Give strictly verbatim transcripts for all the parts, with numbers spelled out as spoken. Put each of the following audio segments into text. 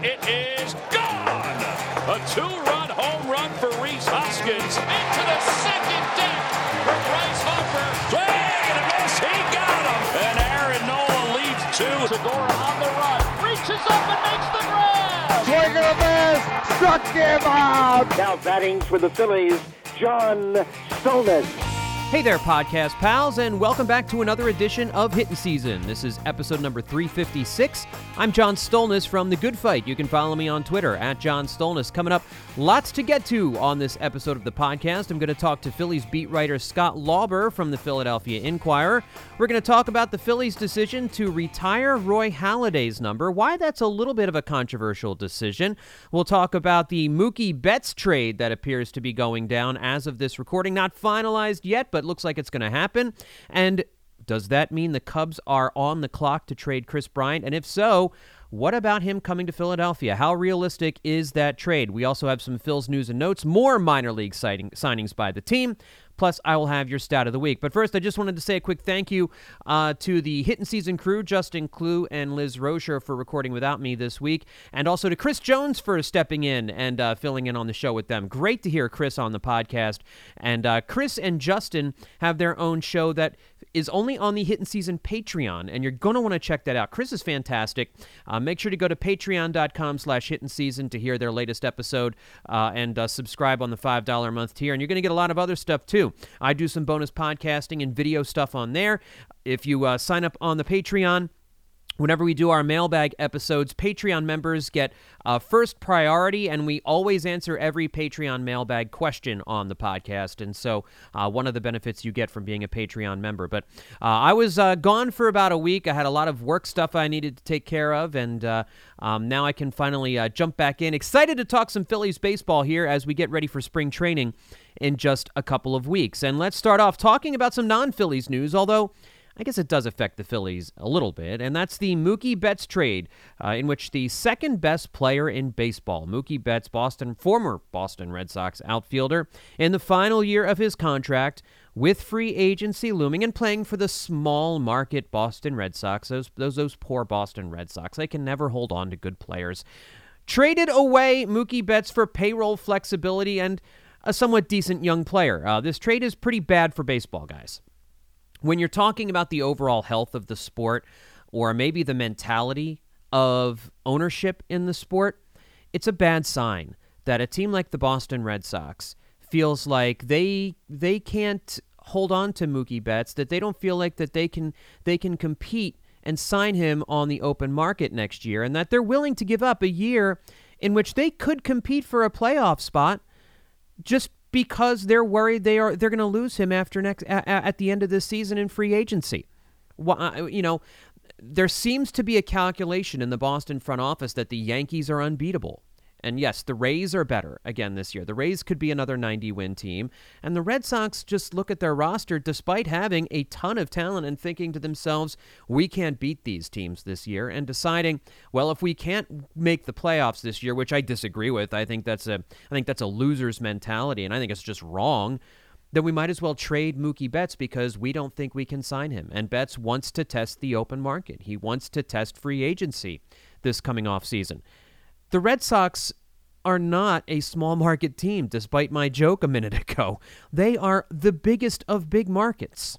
It is gone! A two-run home run for Rhys Hoskins. Into the second deck for Bryce Harper. Swing and a miss. He got him! And Aaron Nola leads two. Segura on the run. Reaches up and makes the grab. Swing and a miss. Struck him out. Now batting for the Phillies, John Stolnis. Hey there, podcast pals, and welcome back to another edition of Hittin' Season. This is episode number three fifty-six. I'm John Stolnis from The Good Fight. You can follow me on Twitter, at John Stolnis. Coming up, lots to get to on this episode of the podcast. I'm going to talk to Phillies beat writer Scott Lauber from the Philadelphia Inquirer. We're going to talk about the Phillies' decision to retire Roy Halladay's number, why that's a little bit of a controversial decision. We'll talk about the Mookie Betts trade that appears to be going down as of this recording. Not finalized yet, but looks like it's going to happen. And does that mean the Cubs are on the clock to trade Kris Bryant? And if so, what about him coming to Philadelphia? How realistic is that trade? We also have some Phil's news and notes, more minor league sighting, signings by the team. Plus, I will have your stat of the week. But first, I just wanted to say a quick thank you uh, to the Hittin' Season crew, Justin Klugh and Liz Rocher, for recording without me this week, and also to Chris Jones for stepping in and uh, filling in on the show with them. Great to hear Chris on the podcast. And uh, Chris and Justin have their own show that is only on the Hittin' Season Patreon, and you're going to want to check that out. Chris is fantastic. Uh, make sure to go to patreon.com slash Hittin' Season to hear their latest episode uh, and uh, subscribe on the five dollars a month tier, and you're going to get a lot of other stuff, too. I do some bonus podcasting and video stuff on there. If you uh, sign up on the Patreon, whenever we do our mailbag episodes, Patreon members get uh, first priority, and we always answer every Patreon mailbag question on the podcast. And so uh, one of the benefits you get from being a Patreon member. But uh, I was uh, gone for about a week. I had a lot of work stuff I needed to take care of, and uh, um, now I can finally uh, jump back in. Excited to talk some Phillies baseball here as we get ready for spring training in just a couple of weeks. And let's start off talking about some non-Phillies news, although I guess it does affect the Phillies a little bit, and that's the Mookie Betts trade, uh, in which the second-best player in baseball, Mookie Betts, Boston, former Boston Red Sox outfielder, in the final year of his contract, with free agency looming and playing for the small-market Boston Red Sox, those, those, those poor Boston Red Sox. They can never hold on to good players. Traded away Mookie Betts for payroll flexibility and a somewhat decent young player. Uh, this trade is pretty bad for baseball, guys. When you're talking about the overall health of the sport, or maybe the mentality of ownership in the sport, it's a bad sign that a team like the Boston Red Sox feels like they they can't hold on to Mookie Betts, that they don't feel like that they can they can compete and sign him on the open market next year, and that they're willing to give up a year in which they could compete for a playoff spot just because they're worried they are they're going to lose him after next a, a, at the end of this season in free agency. Well, you know, there seems to be a calculation in the Boston front office that the Yankees are unbeatable. And yes, the Rays are better again this year. The Rays could be another ninety-win team. And the Red Sox just look at their roster, despite having a ton of talent, and thinking to themselves, we can't beat these teams this year, and deciding, well, if we can't make the playoffs this year, which I disagree with, I think that's a I think that's a loser's mentality, and I think it's just wrong, then we might as well trade Mookie Betts because we don't think we can sign him. And Betts wants to test the open market. He wants to test free agency this coming off season. The Red Sox are not a small market team, despite my joke a minute ago. They are the biggest of big markets.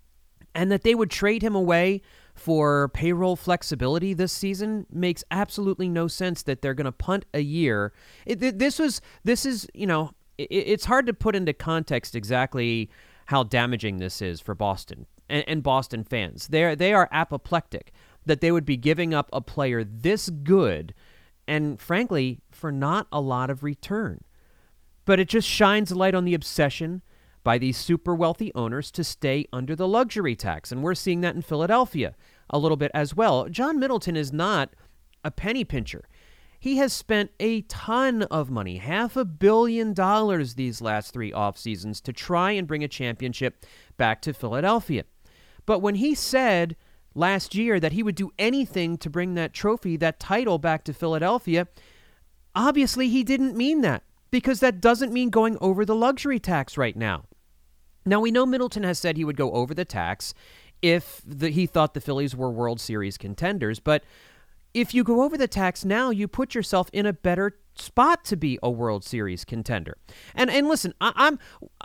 And that they would trade him away for payroll flexibility this season makes absolutely no sense, that they're going to punt a year. It, this was, this is, you know, it, it's hard to put into context exactly how damaging this is for Boston and, and Boston fans. They're, they are apoplectic that they would be giving up a player this good and, frankly, for not a lot of return. But it just shines a light on the obsession by these super wealthy owners to stay under the luxury tax. And we're seeing that in Philadelphia a little bit as well. John Middleton is not a penny pincher. He has spent a ton of money, half a billion dollars these last three off seasons, to try and bring a championship back to Philadelphia. But when he said last year that he would do anything to bring that trophy, that title, back to Philadelphia, obviously he didn't mean that, because that doesn't mean going over the luxury tax right now. Now, we know Middleton has said he would go over the tax if the, he thought the Phillies were World Series contenders, but if you go over the tax now, you put yourself in a better spot to be a World Series contender. And and listen, I, I'm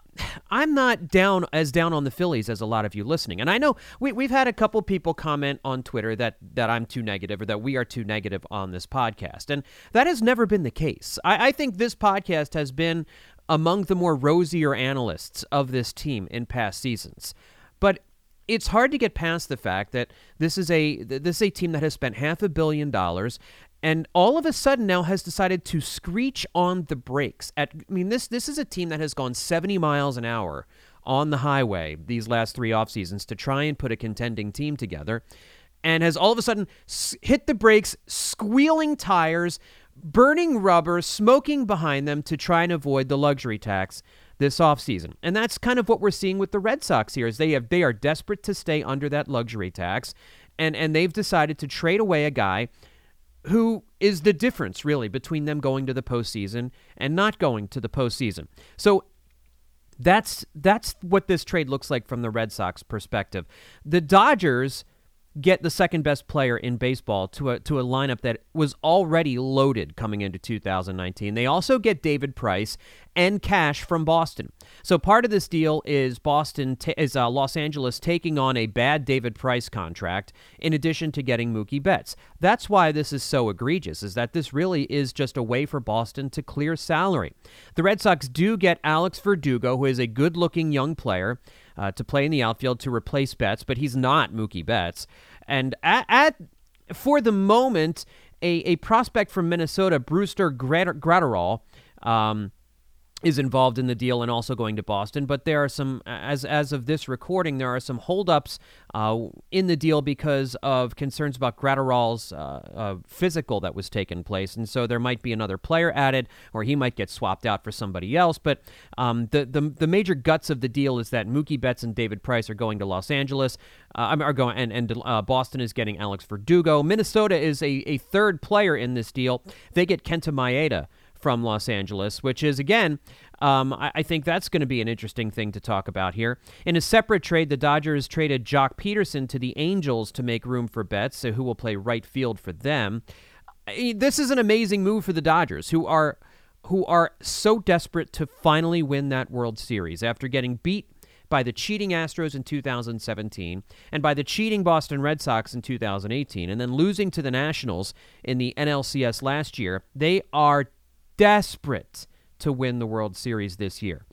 I'm not down as down on the Phillies as a lot of you listening. And I know we, we've had a couple people comment on Twitter that, that I'm too negative or that we are too negative on this podcast. And that has never been the case. I, I think this podcast has been among the more rosier analysts of this team in past seasons. But it's hard to get past the fact that this is a this is a team that has spent half a billion dollars and all of a sudden now has decided to screech on the brakes. At, I mean, this this is a team that has gone seventy miles an hour on the highway these last three off seasons to try and put a contending team together, and has all of a sudden hit the brakes, squealing tires, burning rubber, smoking behind them to try and avoid the luxury tax this offseason. And that's kind of what we're seeing with the Red Sox here, is they have they are desperate to stay under that luxury tax, and, and they've decided to trade away a guy who is the difference, really, between them going to the postseason and not going to the postseason. So that's that's what this trade looks like from the Red Sox perspective. The Dodgers get the second best player in baseball to a to a lineup that was already loaded coming into two thousand nineteen. They also get David Price and cash from Boston. So part of this deal is Boston t- is uh, Los Angeles taking on a bad David Price contract in addition to getting Mookie Betts. That's why this is so egregious, is that this really is just a way for Boston to clear salary. The Red Sox do get Alex Verdugo, who is a good-looking young player, uh, to play in the outfield to replace Betts, but he's not Mookie Betts. And at, at for the moment, a, a prospect from Minnesota, Brewster Gratterall, um, is involved in the deal and also going to Boston. But there are some, as as of this recording, there are some holdups uh, in the deal because of concerns about Gratterall's uh, uh, physical that was taking place. And so there might be another player added, or he might get swapped out for somebody else. But um, the, the the major guts of the deal is that Mookie Betts and David Price are going to Los Angeles, uh, are going, and, and uh, Boston is getting Alex Verdugo. Minnesota is a, a third player in this deal. They get Kenta Maeda from Los Angeles, which is, again, um, I, I think that's going to be an interesting thing to talk about here. In a separate trade, the Dodgers traded Jock Peterson to the Angels to make room for Betts, so who will play right field for them. This is an amazing move for the Dodgers, who are who are so desperate to finally win that World Series after getting beat by the cheating Astros in two thousand seventeen and by the cheating Boston Red Sox in two thousand eighteen, and then losing to the Nationals in the N L C S last year. They are desperate to win the World Series this year.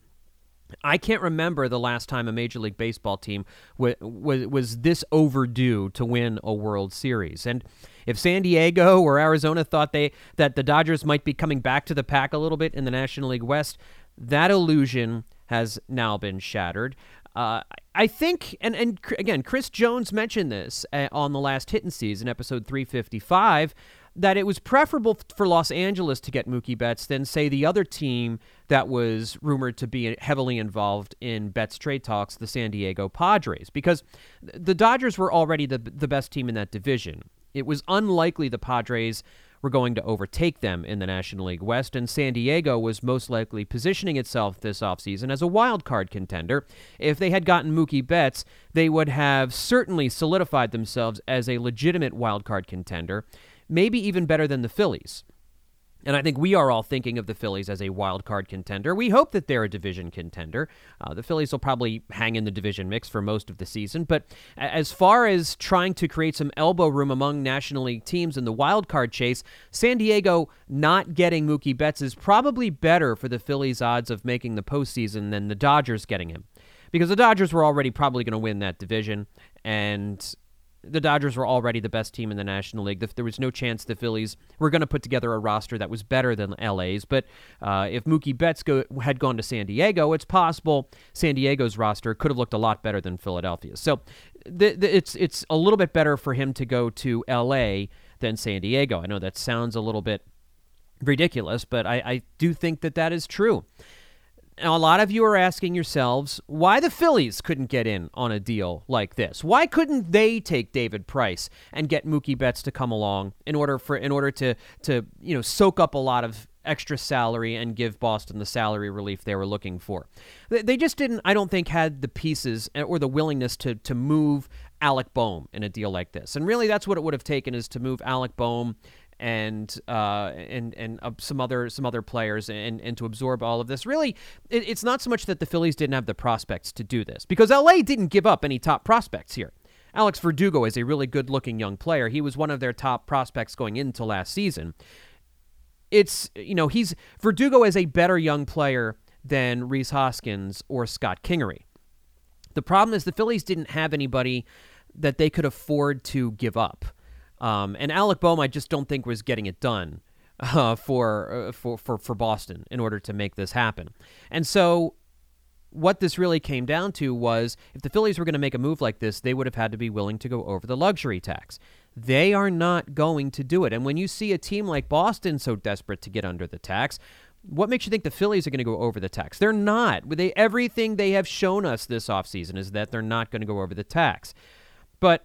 I can't remember the last time a Major League Baseball team w- w- was this overdue to win a World Series. And if San Diego or Arizona thought they that the Dodgers might be coming back to the pack a little bit in the National League West, that illusion has now been shattered. Uh, I think, and, and again, Chris Jones mentioned this uh, on the last Hittin' Season, episode three fifty-five, that it was preferable for Los Angeles to get Mookie Betts than, say, the other team that was rumored to be heavily involved in Betts trade talks, the San Diego Padres, because the Dodgers were already the the best team in that division. It was unlikely the Padres were going to overtake them in the National League West, and San Diego was most likely positioning itself this offseason as a wild card contender. If they had gotten Mookie Betts, they would have certainly solidified themselves as a legitimate wild card contender, maybe even better than the Phillies. And I think we are all thinking of the Phillies as a wild card contender. We hope that they're a division contender. Uh, the Phillies will probably hang in the division mix for most of the season. But as far as trying to create some elbow room among National League teams in the wild card chase, San Diego not getting Mookie Betts is probably better for the Phillies' odds of making the postseason than the Dodgers getting him. Because the Dodgers were already probably going to win that division, and the Dodgers were already the best team in the National League. There was no chance the Phillies were going to put together a roster that was better than L A's. But uh, if Mookie Betts go, had gone to San Diego, it's possible San Diego's roster could have looked a lot better than Philadelphia's. So the, the, it's it's a little bit better for him to go to L A than San Diego. I know that sounds a little bit ridiculous, but I, I do think that that is true. Now, a lot of you are asking yourselves why the Phillies couldn't get in on a deal like this. Why couldn't they take David Price and get Mookie Betts to come along in order for in order to to you know soak up a lot of extra salary and give Boston the salary relief they were looking for. They just didn't, I don't think, had the pieces or the willingness to to move Alec Boehm in a deal like this. And really that's what it would have taken, is to move Alec Boehm and uh, and and uh, some other some other players and, and to absorb all of this. Really, it, it's not so much that the Phillies didn't have the prospects to do this, because L A didn't give up any top prospects here. Alex Verdugo is a really good-looking young player. He was one of their top prospects going into last season. It's, you know, he's Verdugo is a better young player than Rhys Hoskins or Scott Kingery. The problem is the Phillies didn't have anybody that they could afford to give up. Um, and Alec Boehm, I just don't think was getting it done uh, for, uh, for for for Boston in order to make this happen. And so what this really came down to was, if the Phillies were going to make a move like this, they would have had to be willing to go over the luxury tax. They are not going to do it. And when you see a team like Boston so desperate to get under the tax, what makes you think the Phillies are going to go over the tax? They're not. They, everything they have shown us this offseason is that they're not going to go over the tax. But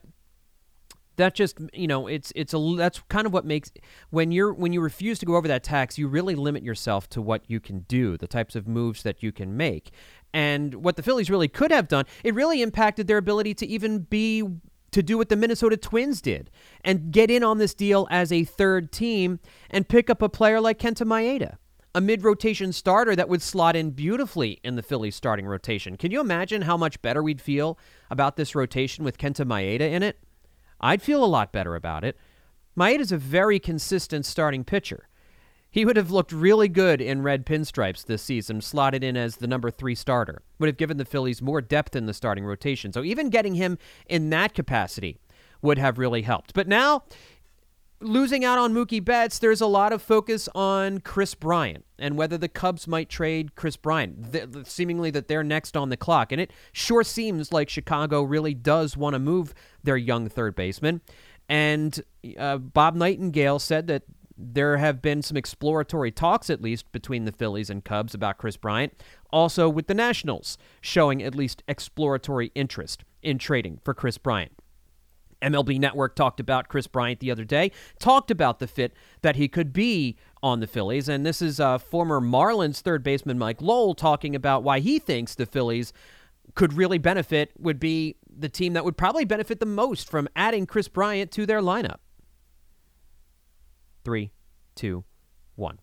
that just, you know, it's it's a that's kind of what makes, when you're when you refuse to go over that tax, you really limit yourself to what you can do, the types of moves that you can make. And what the Phillies really could have done, it really impacted their ability to even be to do what the Minnesota Twins did and get in on this deal as a third team and pick up a player like Kenta Maeda, a mid-rotation starter that would slot in beautifully in the Phillies starting rotation. Can you imagine how much better we'd feel about this rotation with Kenta Maeda in it? I'd feel a lot better about it. Maeda's a very consistent starting pitcher. He would have looked really good in red pinstripes this season, slotted in as the number three starter. Would have given the Phillies more depth in the starting rotation. So even getting him in that capacity would have really helped. But now, losing out on Mookie Betts, there's a lot of focus on Kris Bryant and whether the Cubs might trade Kris Bryant, th- seemingly that they're next on the clock. And it sure seems like Chicago really does want to move their young third baseman. And uh, Bob Nightingale said that there have been some exploratory talks, at least, between the Phillies and Cubs about Kris Bryant, also with the Nationals showing at least exploratory interest in trading for Kris Bryant. M L B Network talked about Kris Bryant the other day, talked about the fit that he could be on the Phillies, and this is uh, former Marlins third baseman Mike Lowell talking about why he thinks the Phillies could really benefit, would be the team that would probably benefit the most from adding Kris Bryant to their lineup. Three, two, one.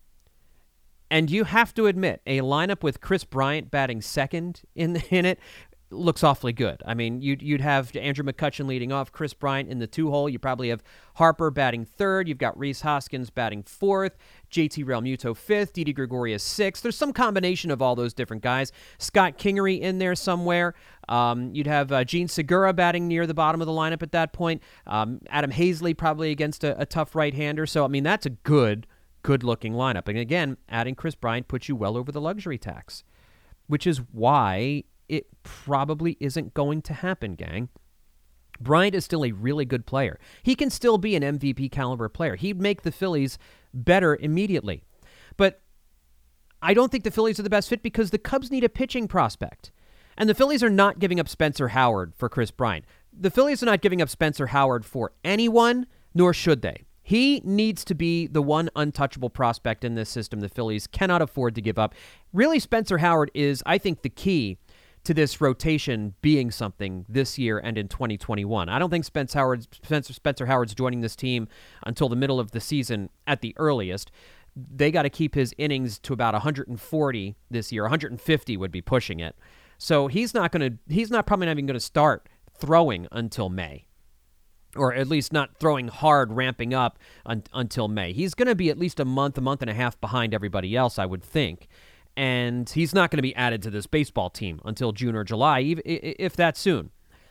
And you have to admit, a lineup with Kris Bryant batting second in in it looks awfully good. I mean, you'd, you'd have Andrew McCutchen leading off, Kris Bryant in the two-hole. You probably have Harper batting third. You've got Rhys Hoskins batting fourth, J T Realmuto fifth, Didi Gregorius sixth. There's some combination of all those different guys. Scott Kingery in there somewhere. Um, you'd have uh, Gene Segura batting near the bottom of the lineup at that point. Um, Adam Hazley probably against a, a tough right-hander. So, I mean, that's a good, good-looking lineup. And again, adding Kris Bryant puts you well over the luxury tax, which is why it probably isn't going to happen, gang. Bryant is still a really good player. He can still be an M V P caliber player. He'd make the Phillies better immediately. But I don't think the Phillies are the best fit because the Cubs need a pitching prospect. And the Phillies are not giving up Spencer Howard for Kris Bryant. The Phillies are not giving up Spencer Howard for anyone, nor should they. He needs to be the one untouchable prospect in this system the Phillies cannot afford to give up. Really, Spencer Howard is, I think, the key to this rotation being something this year and in twenty twenty-one. I don't think Spencer Howard's, Spencer, Spencer Howard's joining this team until the middle of the season at the earliest. They got to keep his innings to about one hundred forty this year. one hundred fifty would be pushing it. So he's not going to, he's not probably not even going to start throwing until May. Or at least not throwing hard, ramping up un- until May. He's going to be at least a month, a month and a half behind everybody else, I would think. And he's not going to be added to this baseball team until June or July, if that soon.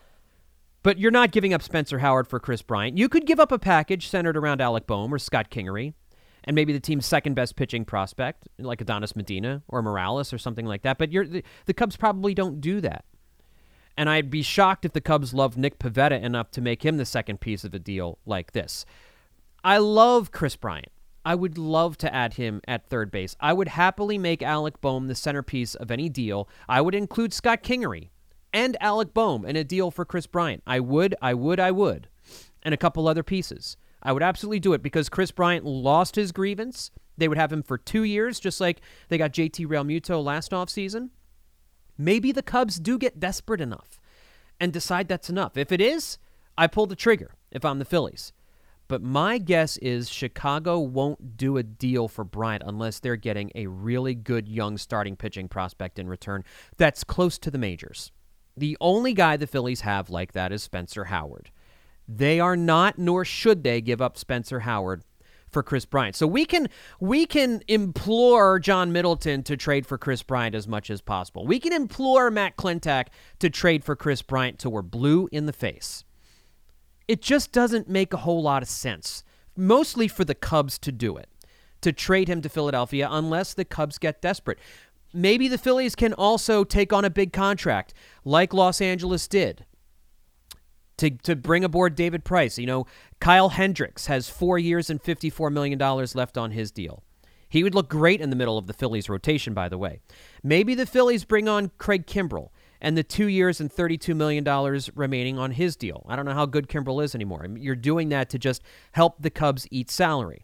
But you're not giving up Spencer Howard for Kris Bryant. You could give up a package centered around Alec Boehm or Scott Kingery, and maybe the team's second-best pitching prospect, like Adonis Medina or Morales or something like that. But you're, the, the Cubs probably don't do that. And I'd be shocked if the Cubs love Nick Pivetta enough to make him the second piece of a deal like this. I love Kris Bryant. I would love to add him at third base. I would happily make Alec Boehm the centerpiece of any deal. I would include Scott Kingery and Alec Boehm in a deal for Kris Bryant. I would, I would, I would. And a couple other pieces. I would absolutely do it because Kris Bryant lost his grievance they would have him for two years, just like they got J T Realmuto last offseason. Maybe the Cubs do get desperate enough and decide that's enough. If it is, I pull the trigger if I'm the Phillies. But my guess is Chicago won't do a deal for Bryant unless they're getting a really good young starting pitching prospect in return that's close to the majors. The only guy the Phillies have like that is Spencer Howard. They are not, nor should they, give up Spencer Howard for Kris Bryant. So we can we can implore John Middleton to trade for Kris Bryant as much as possible. We can implore Matt Klentak to trade for Kris Bryant till we're blue in the face. It just doesn't make a whole lot of sense, mostly for the Cubs to do it, to trade him to Philadelphia unless the Cubs get desperate. Maybe the Phillies can also take on a big contract like Los Angeles did to, to bring aboard David Price. You know, Kyle Hendricks has four years and fifty-four million dollars left on his deal. He would look great in the middle of the Phillies rotation, by the way. Maybe the Phillies bring on Craig Kimbrell and the two years and thirty-two million dollars remaining on his deal. I don't know how good Kimbrell is anymore. You're doing that to just help the Cubs eat salary.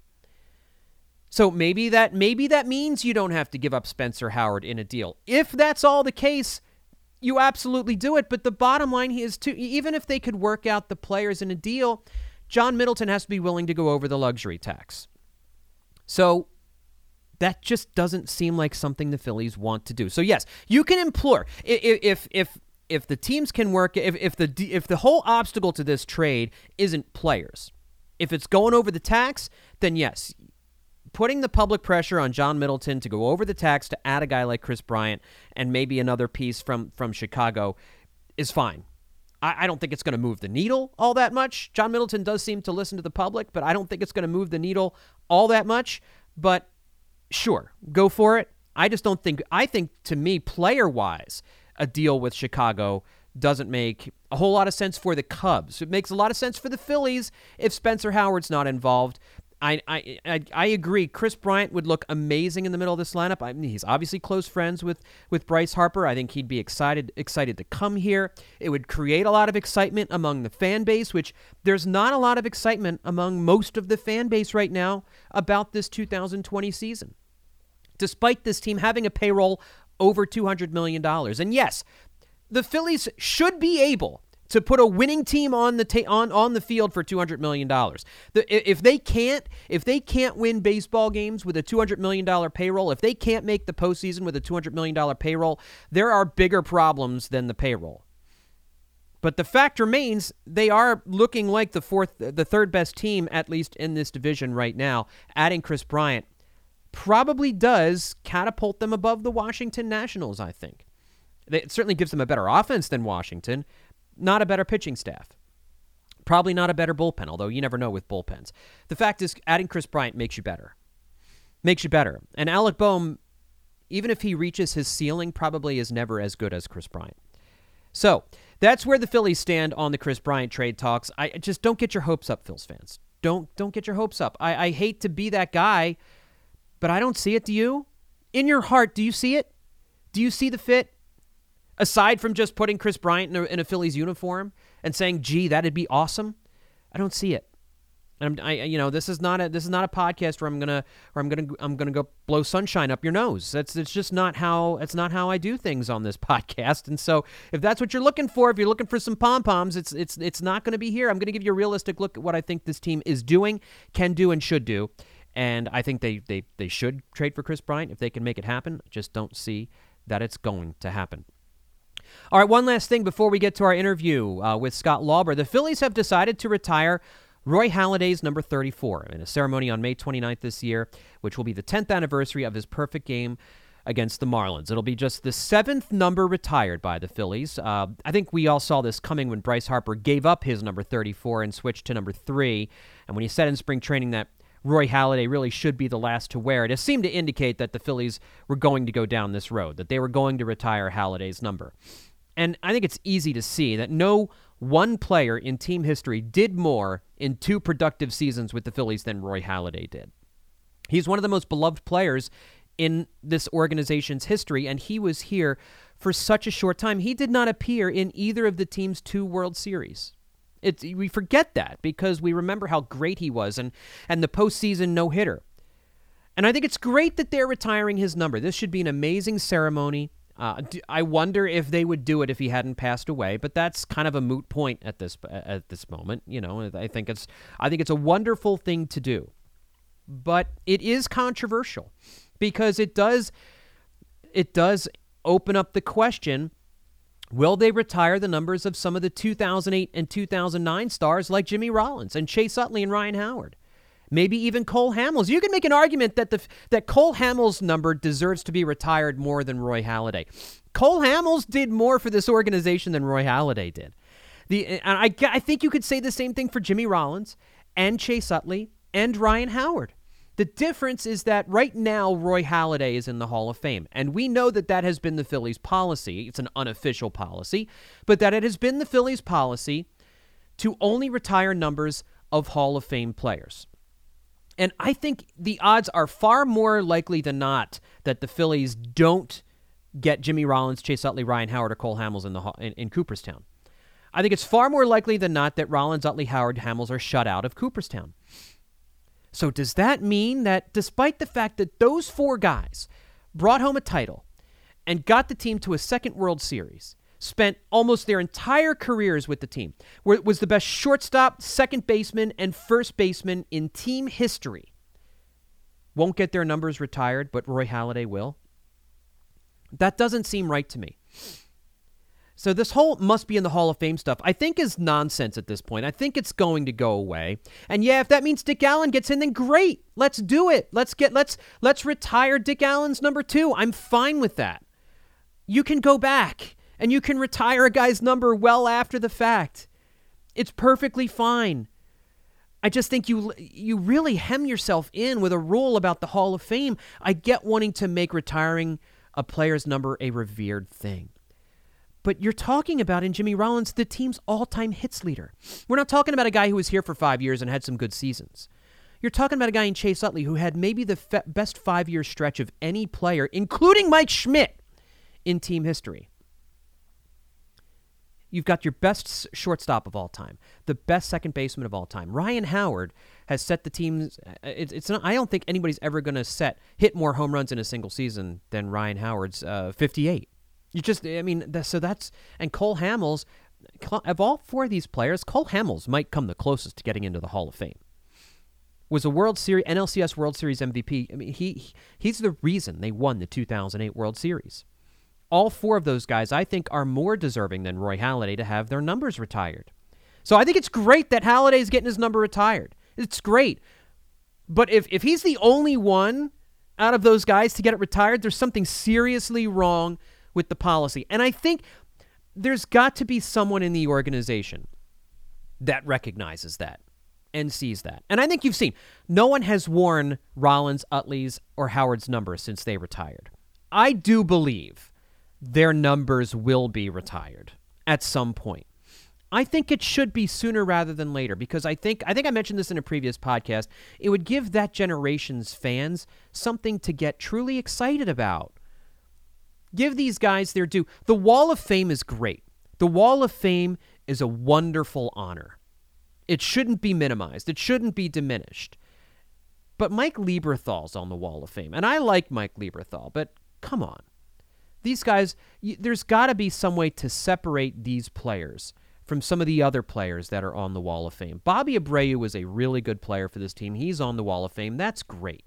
So maybe that maybe that means you don't have to give up Spencer Howard in a deal. If that's all the case, you absolutely do it. But the bottom line is, too, even if they could work out the players in a deal, John Middleton has to be willing to go over the luxury tax. So that just doesn't seem like something the Phillies want to do. So yes, you can implore if if if if the teams can work, if if the if the whole obstacle to this trade isn't players, if it's going over the tax, then yes, putting the public pressure on John Middleton to go over the tax to add a guy like Kris Bryant and maybe another piece from from Chicago is fine. I, I don't think it's going to move the needle all that much. John Middleton does seem to listen to the public, but I don't think it's going to move the needle all that much. But sure, go for it. I just don't think, I think to me, player-wise, a deal with Chicago doesn't make a whole lot of sense for the Cubs. It makes a lot of sense for the Phillies if Spencer Howard's not involved. I I I, I agree. Kris Bryant would look amazing in the middle of this lineup. I mean, he's obviously close friends with, with Bryce Harper. I think he'd be excited excited to come here. It would create a lot of excitement among the fan base, which there's not a lot of excitement among most of the fan base right now about this two thousand twenty season, despite this team having a payroll over two hundred million dollars. And yes, the Phillies should be able to put a winning team on the ta- on on the field for two hundred million dollars. The, if they can't, if they can't win baseball games with a two hundred million dollars payroll, if they can't make the postseason with a two hundred million dollars payroll, there are bigger problems than the payroll. But the fact remains, they are looking like the fourth, the third best team, at least in this division right now. Adding Kris Bryant probably does catapult them above the Washington Nationals, I think. It certainly gives them a better offense than Washington. Not a better pitching staff. Probably not a better bullpen, although you never know with bullpens. The fact is, adding Kris Bryant makes you better. Makes you better. And Alec Bohm, even if he reaches his ceiling, probably is never as good as Kris Bryant. So, that's where the Phillies stand on the Kris Bryant trade talks. I just don't get your hopes up, Phils fans. Don't don't get your hopes up. I, I hate to be that guy, but I don't see it. Do you? In your heart, do you see it? Do you see the fit? Aside from just putting Kris Bryant in a, in a Phillies uniform and saying, "Gee, that'd be awesome," I don't see it. And I'm, I, you know, this is not a this is not a podcast where I'm gonna where I'm gonna I'm gonna go blow sunshine up your nose. That's it's just not how it's not how I do things on this podcast. And so, if that's what you're looking for, if you're looking for some pom poms, it's it's it's not going to be here. I'm going to give you a realistic look at what I think this team is doing, can do, and should do. And I think they they they should trade for Kris Bryant if they can make it happen. I just don't see that it's going to happen. All right, one last thing before we get to our interview uh, with Scott Lauber. The Phillies have decided to retire Roy Halladay's number thirty-four in a ceremony on May twenty-ninth this year, which will be the tenth anniversary of his perfect game against the Marlins. It'll be just the seventh number retired by the Phillies. Uh, I think we all saw this coming when Bryce Harper gave up his number thirty-four and switched to number three. And when he said in spring training that Roy Halladay really should be the last to wear it, it seemed to indicate that the Phillies were going to go down this road, that they were going to retire Halladay's number. And I think it's easy to see that no one player in team history did more in two productive seasons with the Phillies than Roy Halladay did. He's one of the most beloved players in this organization's history, and he was here for such a short time. He did not appear in either of the team's two World Series. It's, we forget that because we remember how great he was and, and the postseason no-hitter. And I think it's great that they're retiring his number. This should be an amazing ceremony. Uh, I wonder if they would do it if he hadn't passed away, but that's kind of a moot point at this at this moment. You know, I think it's I think it's a wonderful thing to do, but it is controversial because it does it does open up the question: will they retire the numbers of some of the two thousand eight and two thousand nine stars like Jimmy Rollins and Chase Utley and Ryan Howard? Maybe even Cole Hamels. You can make an argument that the that Cole Hamels' number deserves to be retired more than Roy Halladay. Cole Hamels did more for this organization than Roy Halladay did. The and I, I think you could say the same thing for Jimmy Rollins and Chase Utley and Ryan Howard. The difference is that right now Roy Halladay is in the Hall of Fame, and we know that that has been the Phillies' policy. It's an unofficial policy, but that it has been the Phillies' policy to only retire numbers of Hall of Fame players. And I think the odds are far more likely than not that the Phillies don't get Jimmy Rollins, Chase Utley, Ryan Howard, or Cole Hamels in the in, in Cooperstown. I think it's far more likely than not that Rollins, Utley, Howard, Hamels are shut out of Cooperstown. So does that mean that despite the fact that those four guys brought home a title and got the team to a second World Series, spent almost their entire careers with the team, was the best shortstop, second baseman, and first baseman in team history, won't get their numbers retired, but Roy Halladay will? That doesn't seem right to me. So this whole must be in the Hall of Fame stuff, I think, is nonsense at this point. I think it's going to go away. And yeah, if that means Dick Allen gets in, then great. Let's do it. Let's get let's let's retire Dick Allen's number two. I'm fine with that. You can go back and you can retire a guy's number well after the fact. It's perfectly fine. I just think you you really hem yourself in with a rule about the Hall of Fame. I get wanting to make retiring a player's number a revered thing. But you're talking about, in Jimmy Rollins, the team's all-time hits leader. We're not talking about a guy who was here for five years and had some good seasons. You're talking about a guy in Chase Utley who had maybe the fe- best five-year stretch of any player, including Mike Schmidt, in team history. You've got your best shortstop of all time, the best second baseman of all time. Ryan Howard has set the team's. It's, it's not. I don't think anybody's ever going to set hit more home runs in a single season than Ryan Howard's uh, fifty-eight. You just. I mean, so that's and Cole Hamels. Of all four of these players, Cole Hamels might come the closest to getting into the Hall of Fame. Was a World Series N L C S World Series M V P. I mean, he he's the reason they won the two thousand eight World Series. All four of those guys, I think, are more deserving than Roy Halladay to have their numbers retired. So I think it's great that Halladay's getting his number retired. It's great. But if, if he's the only one out of those guys to get it retired, there's something seriously wrong with the policy. And I think there's got to be someone in the organization that recognizes that and sees that. And I think you've seen, no one has worn Rollins, Utley's, or Howard's number since they retired. I do believe their numbers will be retired at some point. I think it should be sooner rather than later because I think I think I mentioned this in a previous podcast. It would give that generation's fans something to get truly excited about. Give these guys their due. The Wall of Fame is great. The Wall of Fame is a wonderful honor. It shouldn't be minimized. It shouldn't be diminished. But Mike Lieberthal's on the Wall of Fame, and I like Mike Lieberthal, but come on. These guys, there's got to be some way to separate these players from some of the other players that are on the Wall of Fame. Bobby Abreu was a really good player for this team. He's on the Wall of Fame. That's great.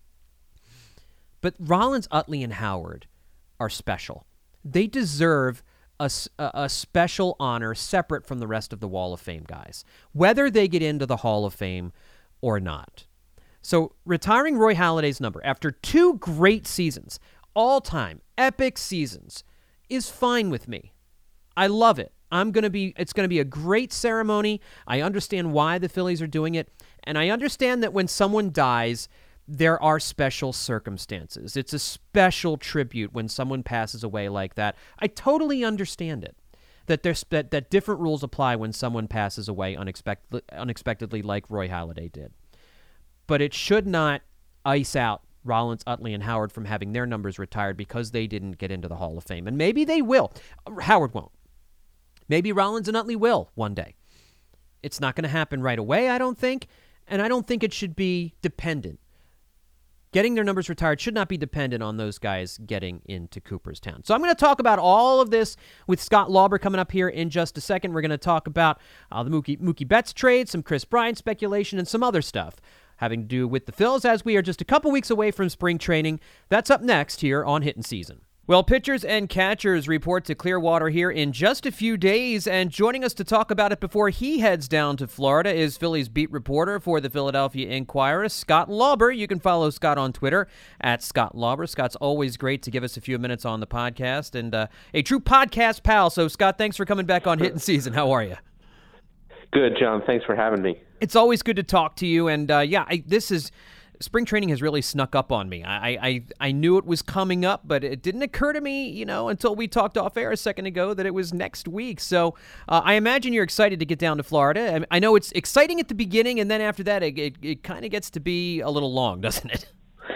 But Rollins, Utley, and Howard are special. They deserve a, a special honor separate from the rest of the Wall of Fame guys, whether they get into the Hall of Fame or not. So retiring Roy Halladay's number after two great seasons, all-time epic seasons, is fine with me. I love it. I'm going to be it's going to be a great ceremony. I understand why the Phillies are doing it, and I understand that when someone dies, there are special circumstances. It's a special tribute when someone passes away like that. I totally understand it. That there's that, that different rules apply when someone passes away unexpectedly, unexpectedly like Roy Halladay did. But it should not ice out Rollins, Utley, and Howard from having their numbers retired because they didn't get into the Hall of Fame. And maybe they will. Howard won't. Maybe Rollins and Utley will one day. It's not going to happen right away, I don't think, and I don't think it should be dependent. getting their numbers retired should not be dependent on those guys getting into Cooperstown. So I'm going to talk about all of this with Scott Lauber coming up here in just a second. We're going to talk about uh, the Mookie, Mookie Betts trade, some Kris Bryant speculation, and some other stuff having to do with the Phils as we are just a couple weeks away from spring training. That's up next here on Hittin' Season. Well, pitchers and catchers report to Clearwater here in just a few days, and joining us to talk about it before he heads down to Florida is Phillies beat reporter for the Philadelphia Inquirer, Scott Lauber. You can follow Scott on Twitter at Scott Lauber. Scott's always great to give us a few minutes on the podcast, and uh, a true podcast pal. So, Scott, thanks for coming back on Hittin' Season. How are you? Good, John. Thanks for having me. It's always good to talk to you, and uh, yeah, I, this is spring training has really snuck up on me. I, I I knew it was coming up, but it didn't occur to me, you know, until we talked off air a second ago that it was next week. So uh, I imagine you're excited to get down to Florida. I, mean, I know it's exciting at the beginning, and then after that, it it, it kind of gets to be a little long, doesn't it?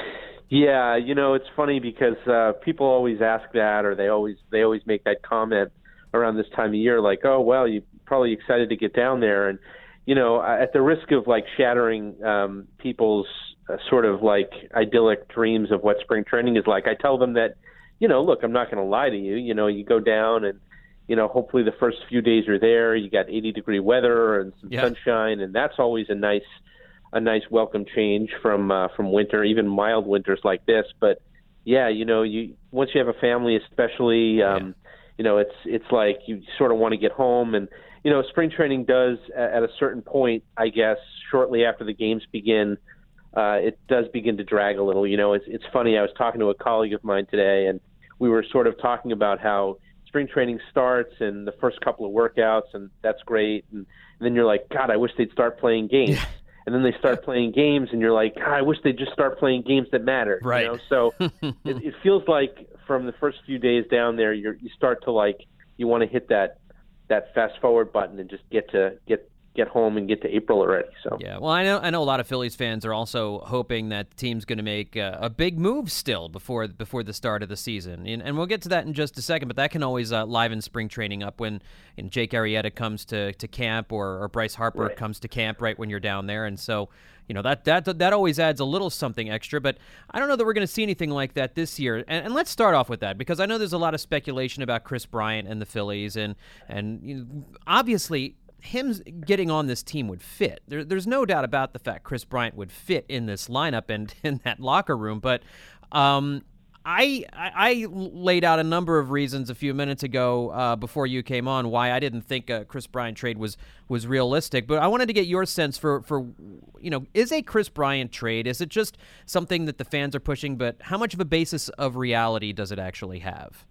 Yeah, you know, it's funny because uh, people always ask that, or they always they always make that comment around this time of year, like, oh, well, you're probably excited to get down there. And, you know, at the risk of, like, shattering um, people's uh, sort of, like, idyllic dreams of what spring training is like, I tell them that, you know, look, I'm not going to lie to you. You know, you go down and, you know, hopefully the first few days are there. You got eighty-degree weather and some yeah. sunshine, and that's always a nice a nice welcome change from uh, from winter, even mild winters like this. But, yeah, you know, you once you have a family especially, um, yeah. you know, it's it's like you sort of want to get home. And, you know, spring training does, at a certain point, I guess, shortly after the games begin, uh, it does begin to drag a little. You know, it's it's funny. I was talking to a colleague of mine today, and we were sort of talking about how spring training starts and the first couple of workouts, and that's great. And, and then you're like, God, I wish they'd start playing games. Yeah. And then they start playing games, and you're like, God, I wish they'd just start playing games that matter. Right. You know? So it, it feels like from the first few days down there, you're, you start to like, you want to hit that that fast forward button and just get to get get home and get to April already. So yeah, well, I know I know a lot of Phillies fans are also hoping that the team's going to make uh, a big move still before before the start of the season, and, and we'll get to that in just a second. But that can always uh, liven spring training up when and Jake Arrieta comes to, to camp, or, or Bryce Harper right. comes to camp right when you're down there, and so you know that that that always adds a little something extra. But I don't know that we're going to see anything like that this year. And, and let's start off with that, because I know there's a lot of speculation about Kris Bryant and the Phillies, and and you know, obviously him getting on this team would fit. There, there's no doubt about the fact Kris Bryant would fit in this lineup and in that locker room. But um, I, I I laid out a number of reasons a few minutes ago uh, before you came on why I didn't think a Kris Bryant trade was was realistic. But I wanted to get your sense for, for you know, is a Kris Bryant trade, is it just something that the fans are pushing, but how much of a basis of reality does it actually have?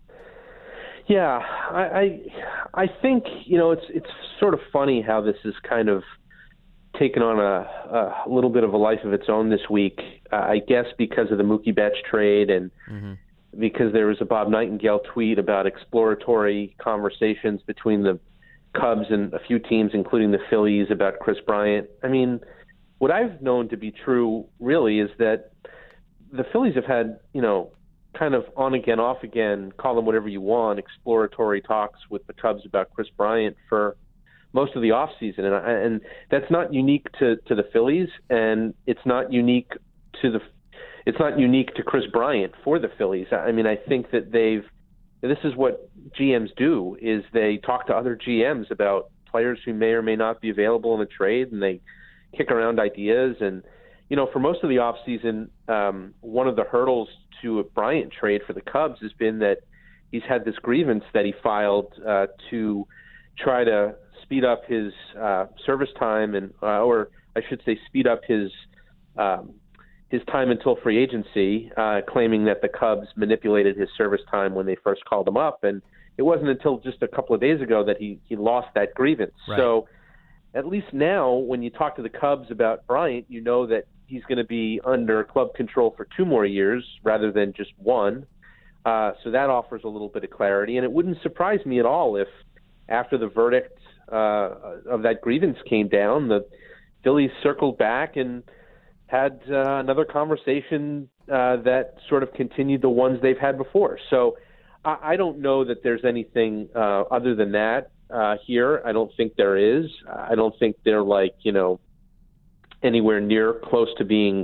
Yeah, I, I I think, you know, it's it's sort of funny how this has kind of taken on a, a little bit of a life of its own this week. Uh, I guess because of the Mookie Betts trade, and mm-hmm. because there was a Bob Nightingale tweet about exploratory conversations between the Cubs and a few teams, including the Phillies, about Kris Bryant. I mean, what I've known to be true really is that the Phillies have had, you know, kind of on again, off again, call them whatever you want, exploratory talks with the Cubs about Kris Bryant for most of the offseason. And, and that's not unique to, to the Phillies, and it's not unique to the it's not unique to Kris Bryant for the Phillies. I mean, I think that they've this is what G Ms do, is they talk to other G Ms about players who may or may not be available in the trade, and they kick around ideas. And you know, for most of the offseason, um, one of the hurdles to a Bryant trade for the Cubs has been that he's had this grievance that he filed uh, to try to speed up his uh, service time, and uh, or I should say speed up his um, his time until free agency, uh, claiming that the Cubs manipulated his service time when they first called him up. And it wasn't until just a couple of days ago that he, he lost that grievance. Right. So at least now, when you talk to the Cubs about Bryant, you know that he's going to be under club control for two more years rather than just one. Uh, so that offers a little bit of clarity. And it wouldn't surprise me at all if after the verdict uh, of that grievance came down, the Phillies circled back and had uh, another conversation uh, that sort of continued the ones they've had before. So I, I don't know that there's anything uh, other than that uh, here. I don't think there is. I don't think they're like, you know, anywhere near close to being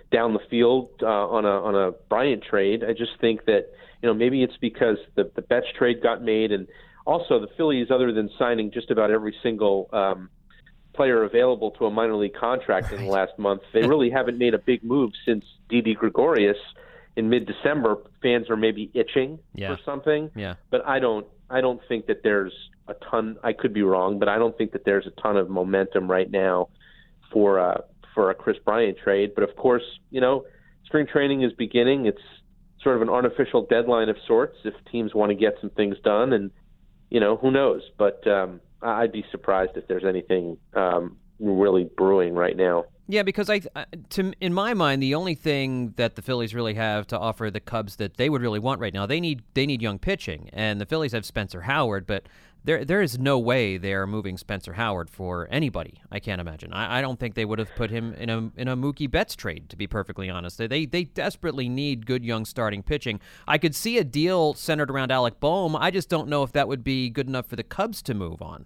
down the field uh, on a on a Bryant trade. I just think that, you know, maybe it's because the the Betts trade got made, and also the Phillies, other than signing just about every single um, player available to a minor league contract right. in the last month, they really haven't made a big move since Didi Gregorius in mid-December. Fans are maybe itching yeah. for something, yeah. but I don't. I don't think that there's a ton. I could be wrong, but I don't think that there's a ton of momentum right now for uh, for a Kris Bryant trade. But of course, you know, spring training is beginning. It's sort of an artificial deadline of sorts if teams want to get some things done, and you know, who knows? But um, I'd be surprised if there's anything um, really brewing right now. Yeah, because I, to in my mind, the only thing that the Phillies really have to offer the Cubs that they would really want right now, they need they need young pitching, and the Phillies have Spencer Howard, but there there is no way they are moving Spencer Howard for anybody. I can't imagine. I, I don't think they would have put him in a in a Mookie Betts trade, to be perfectly honest. They they desperately need good young starting pitching. I could see a deal centered around Alec Bohm. I just don't know if that would be good enough for the Cubs to move on.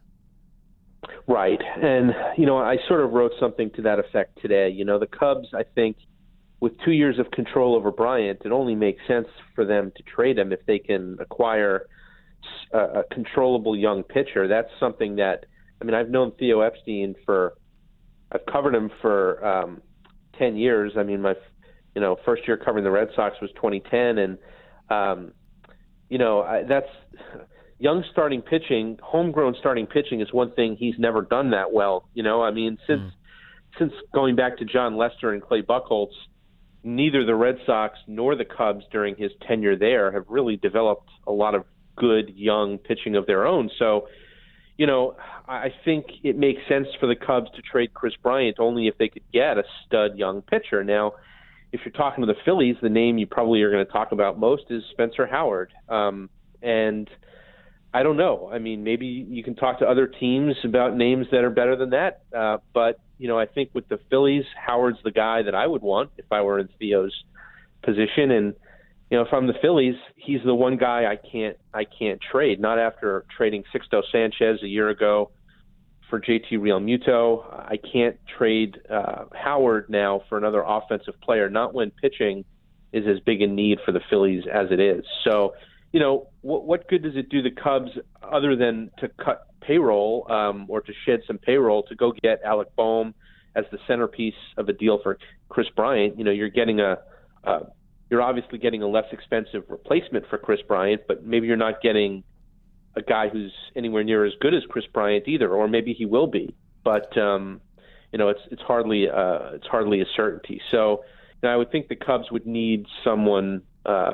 Right. And, you know, I sort of wrote something to that effect today. You know, the Cubs, I think, with two years of control over Bryant, it only makes sense for them to trade him if they can acquire a, a controllable young pitcher. That's something that, I mean, I've known Theo Epstein for, I've covered him for um, ten years. I mean, my, you know, first year covering the Red Sox was twenty ten. And, um, you know, I, that's... Young starting pitching, homegrown starting pitching is one thing he's never done that well. You know, I mean, since mm. since going back to John Lester and Clay Buchholz, neither the Red Sox nor the Cubs during his tenure there have really developed a lot of good young pitching of their own. So, you know, I think it makes sense for the Cubs to trade Kris Bryant only if they could get a stud young pitcher. Now, if you're talking to the Phillies, the name you probably are going to talk about most is Spencer Howard. Um, and I don't know. I mean, maybe you can talk to other teams about names that are better than that. Uh, but, you know, I think with the Phillies, Howard's the guy that I would want if I were in Theo's position. And, you know, if I'm the Phillies, he's the one guy I can't I can't trade. Not after trading Sixto Sanchez a year ago for J T Realmuto. I can't trade uh, Howard now for another offensive player, not when pitching is as big a need for the Phillies as it is. So, you know, what, what good does it do the Cubs other than to cut payroll um, or to shed some payroll to go get Alec Bohm as the centerpiece of a deal for Kris Bryant? You know, you're getting a, uh, you're obviously getting a less expensive replacement for Kris Bryant, but maybe you're not getting a guy who's anywhere near as good as Kris Bryant either, or maybe he will be. But um, you know, it's it's hardly uh, it's hardly a certainty. So, you know, I would think the Cubs would need someone. Uh,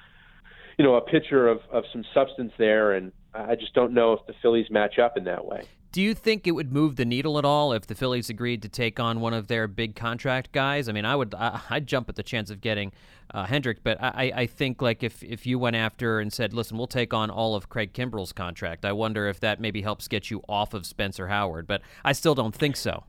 you know, a pitcher of, of some substance there, and I just don't know if the Phillies match up in that way. Do you think it would move the needle at all if the Phillies agreed to take on one of their big contract guys? I mean, I would, I, I'd jump at the chance of getting uh, Hendrick, but I, I think like if, if you went after and said, listen, we'll take on all of Craig Kimbrell's contract, I wonder if that maybe helps get you off of Spencer Howard, but I still don't think so.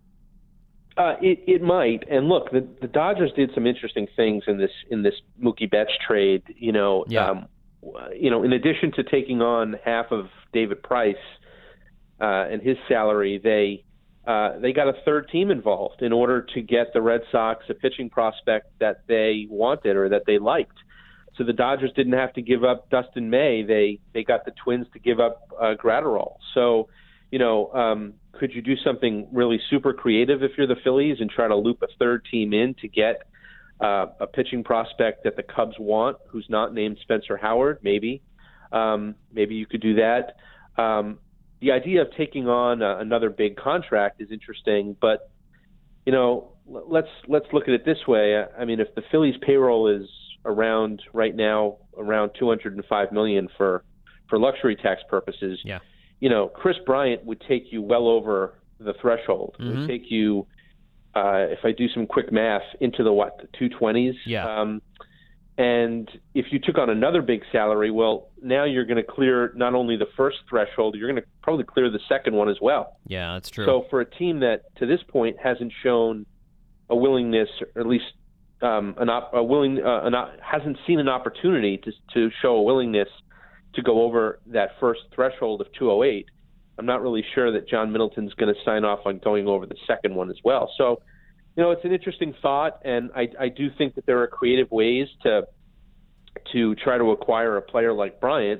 Uh, it, it might. And look, the, the Dodgers did some interesting things in this in this Mookie Betts trade. You know, yeah. um, you know, in addition to taking on half of David Price uh, and his salary, they uh, they got a third team involved in order to get the Red Sox a pitching prospect that they wanted or that they liked. So the Dodgers didn't have to give up Dustin May. They they got the Twins to give up uh, Gratterall. So, you know. Um, Could you do something really super creative if you're the Phillies and try to loop a third team in to get uh, a pitching prospect that the Cubs want who's not named Spencer Howard? Maybe. Um, maybe you could do that. Um, the idea of taking on uh, another big contract is interesting, but, you know, let's let's look at it this way. I mean, if the Phillies payroll is around right now around two hundred five million dollars for, for luxury tax purposes, yeah. You know, Kris Bryant would take you well over the threshold. Mm-hmm. It would take you, uh, if I do some quick math, into the, what, the two twenties? Yeah. Um, and if you took on another big salary, well, now you're going to clear not only the first threshold, you're going to probably clear the second one as well. Yeah, that's true. So for a team that, to this point, hasn't shown a willingness, or at least um, an op- a willing, uh, an op- hasn't seen an opportunity to to show a willingness to go over that first threshold of two oh eight, I'm not really sure that John Middleton's going to sign off on going over the second one as well. So, you know, it's an interesting thought, and I, I do think that there are creative ways to to try to acquire a player like Bryant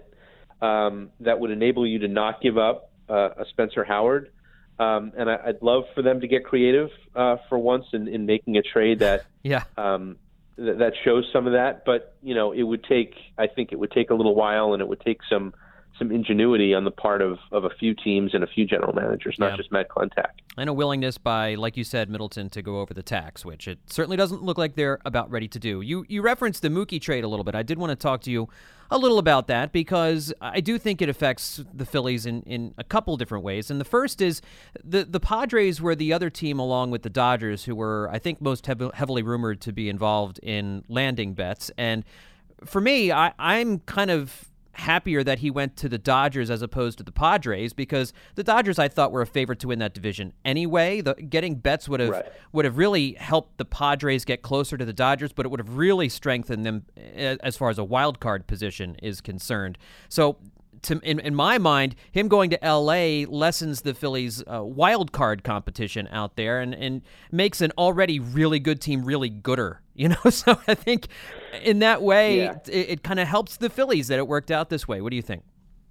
um, that would enable you to not give up uh, a Spencer Howard. Um, and I, I'd love for them to get creative uh, for once in, in making a trade that yeah. um, th- that shows some of that. But, you know, it would take, I think it would take a little while, and it would take some some ingenuity on the part of, of a few teams and a few general managers, not yeah. just Matt Klentak. And a willingness by, like you said, Middleton to go over the tax, which it certainly doesn't look like they're about ready to do. You you referenced the Mookie trade a little bit. I did want to talk to you a little about that because I do think it affects the Phillies in, in a couple different ways. And the first is the, the Padres were the other team along with the Dodgers who were, I think, most hev- heavily rumored to be involved in landing bets. And for me, I, I'm kind of happier that he went to the Dodgers as opposed to the Padres because the Dodgers I thought were a favorite to win that division anyway. The, getting Betts would have Right. would have really helped the Padres get closer to the Dodgers, but it would have really strengthened them as far as a wild card position is concerned. So to, in, in my mind, him going to L A lessens the Phillies' uh, wild card competition out there and, and makes an already really good team really gooder. You know, so I think in that way, Yeah. it, it kind of helps the Phillies that it worked out this way. What do you think?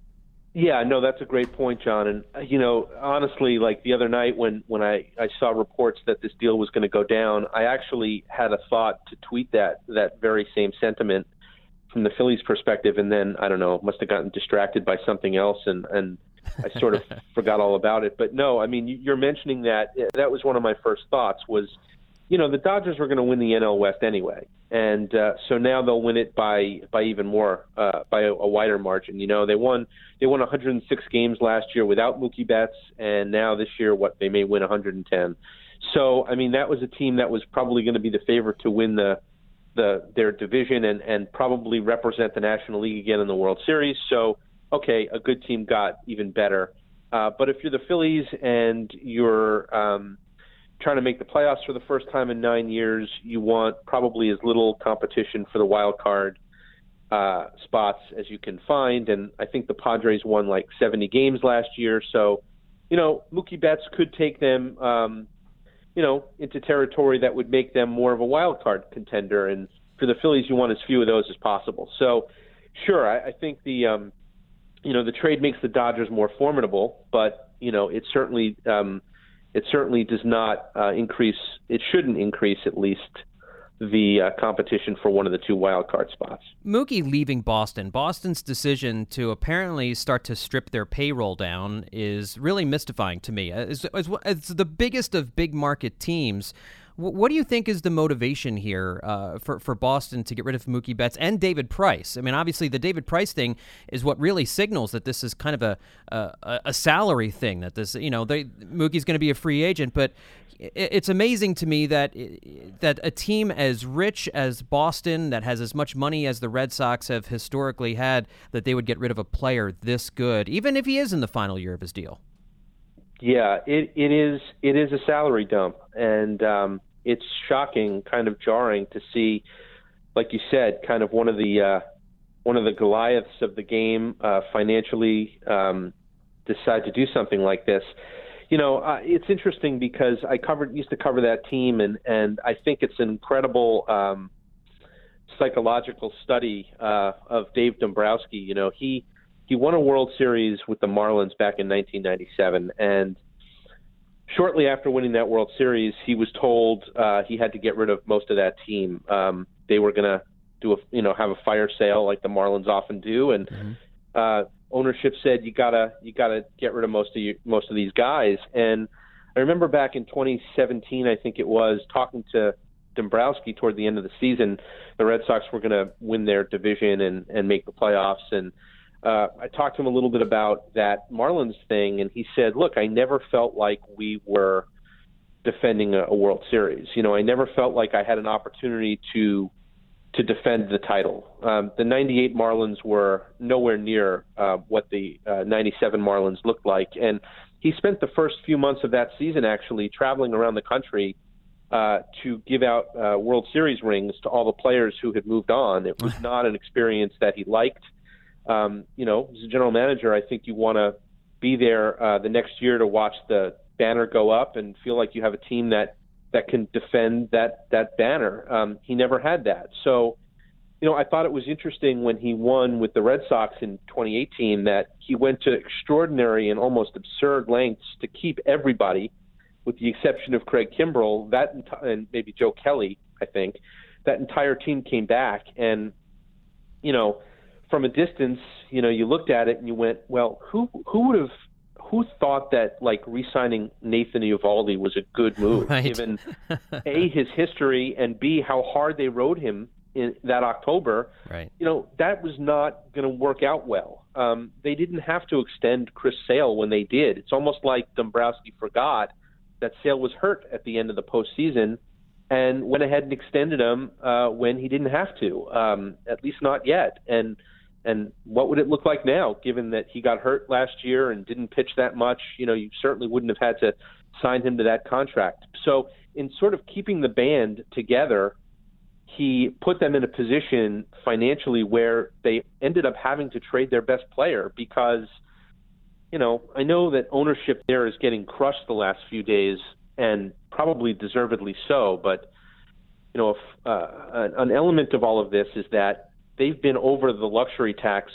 Yeah, no, that's a great point, John. And, uh, you know, honestly, like the other night when, when I, I saw reports that this deal was going to go down, I actually had a thought to tweet that that very same sentiment from the Phillies' perspective. And then, I don't know, must have gotten distracted by something else and, and I sort of forgot all about it. But no, I mean, you're mentioning that. That was one of my first thoughts was, you know, the Dodgers were going to win the N L West anyway. And uh, so now they'll win it by by even more, uh, by a, a wider margin. You know, they won they won one hundred six games last year without Mookie Betts, and now this year, what, they may win one hundred ten. So, I mean, that was a team that was probably going to be the favorite to win the the their division and, and probably represent the National League again in the World Series. So, okay, a good team got even better. Uh, but if you're the Phillies and you're um, trying to make the playoffs for the first time in nine years, you want probably as little competition for the wild card uh, spots as you can find. And I think the Padres won like seventy games last year. So, you know, Mookie Betts could take them, um, you know, into territory that would make them more of a wild card contender. And for the Phillies, you want as few of those as possible. So, sure, I, I think the, um, you know, the trade makes the Dodgers more formidable, but, you know, it certainly um, – It certainly does not uh, increase, it shouldn't increase at least the uh, competition for one of the two wild card spots. Mookie leaving Boston, Boston's decision to apparently start to strip their payroll down is really mystifying to me. As, as, as the biggest of big market teams, what do you think is the motivation here uh, for, for Boston to get rid of Mookie Betts and David Price? I mean, obviously, the David Price thing is what really signals that this is kind of a a, a salary thing, that this, you know, they, Mookie's going to be a free agent. But it's amazing to me that that a team as rich as Boston, that has as much money as the Red Sox have historically had, that they would get rid of a player this good, even if he is in the final year of his deal. Yeah, it, it is it is a salary dump, and um, it's shocking, kind of jarring to see, like you said, kind of one of the uh, one of the Goliaths of the game uh, financially um, decide to do something like this. You know, uh, it's interesting because I covered used to cover that team, and, and I think it's an incredible um, psychological study uh, of Dave Dombrowski. You know, he. He won a World Series with the Marlins back in nineteen ninety-seven, and shortly after winning that World Series, he was told uh, he had to get rid of most of that team. Um, they were going to do a, you know, have a fire sale like the Marlins often do, and mm-hmm. uh, ownership said you gotta you gotta get rid of most of you, most of these guys. And I remember back in twenty seventeen, I think it was, talking to Dombrowski toward the end of the season. The Red Sox were going to win their division and, and make the playoffs, and Uh, I talked to him a little bit about that Marlins thing, and he said, look, I never felt like we were defending a, a World Series. You know, I never felt like I had an opportunity to to defend the title. Um, the ninety-eight Marlins were nowhere near uh, what the uh, ninety-seven Marlins looked like, and he spent the first few months of that season actually traveling around the country uh, to give out uh, World Series rings to all the players who had moved on. It was not an experience that he liked. Um, you know, as a general manager, I think you want to be there uh, the next year to watch the banner go up and feel like you have a team that that can defend that that banner. Um, he never had that. So, you know, I thought it was interesting when he won with the Red Sox in twenty eighteen that he went to extraordinary and almost absurd lengths to keep everybody, with the exception of Craig Kimbrell, that enti- and maybe Joe Kelly, I think, that entire team came back. And, you know, from a distance, you know, you looked at it and you went, well, who who would have, who thought that, like, re-signing Nathan Eovaldi was a good move, right. given, A, his history, and B, how hard they rode him in that October. Right. You know, that was not going to work out well. Um, they didn't have to extend Chris Sale when they did. It's almost like Dombrowski forgot that Sale was hurt at the end of the postseason and went ahead and extended him uh, when he didn't have to, um, at least not yet. And and what would it look like now, given that he got hurt last year and didn't pitch that much? You know, you certainly wouldn't have had to sign him to that contract. So in sort of keeping the band together, he put them in a position financially where they ended up having to trade their best player because, you know, I know that ownership there is getting crushed the last few days, and probably deservedly so. But, you know, if, uh, an, an element of all of this is that they've been over the luxury tax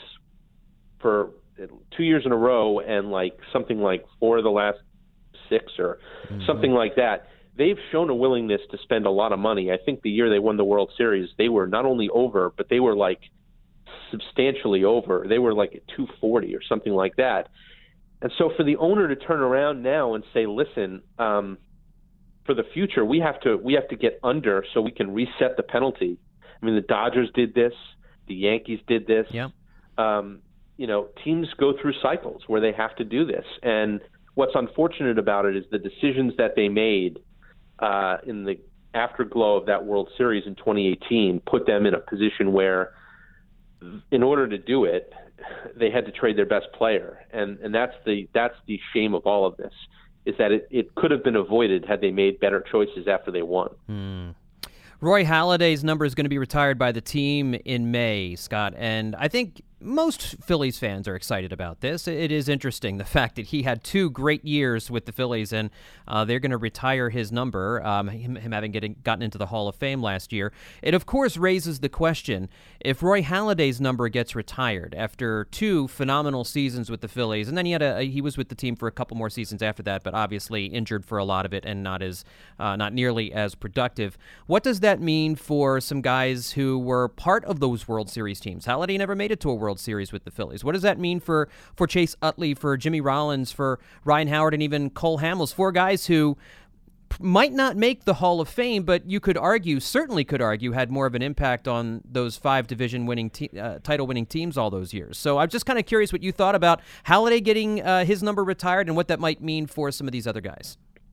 for two years in a row and like something like four of the last six or mm-hmm. something like that. They've shown a willingness to spend a lot of money. I think the year they won the World Series, they were not only over, but they were like substantially over. They were like at two forty or something like that. And so for the owner to turn around now and say, listen, um, for the future, we have to we have to get under so we can reset the penalty. I mean, the Dodgers did this. The Yankees did this. Yeah. Um, you know, teams go through cycles where they have to do this. And what's unfortunate about it is the decisions that they made uh, in the afterglow of that World Series in twenty eighteen put them in a position where, in order to do it, they had to trade their best player. And and that's the that's the shame of all of this, is that it, it could have been avoided had they made better choices after they won. Hmm. Roy Halladay's number is going to be retired by the team in May, Scott, and I think most Phillies fans are excited about this. It is interesting, the fact that he had two great years with the Phillies, and uh, they're going to retire his number, um, him, him having getting, gotten into the Hall of Fame last year. It, of course, raises the question, if Roy Halladay's number gets retired after two phenomenal seasons with the Phillies, and then he had a, he was with the team for a couple more seasons after that, but obviously injured for a lot of it and not as uh, not nearly as productive. What does that mean for some guys who were part of those World Series teams? Halladay never made it to a World Series with the Phillies. What does that mean for for Chase Utley, for Jimmy Rollins, for Ryan Howard, and even Cole Hamels? Four guys who might not make the Hall of Fame, but you could argue, certainly could argue, had more of an impact on those five division-winning, te- uh, title-winning teams all those years. So I'm just kind of curious what you thought about Halladay getting uh, his number retired and what that might mean for some of these other guys.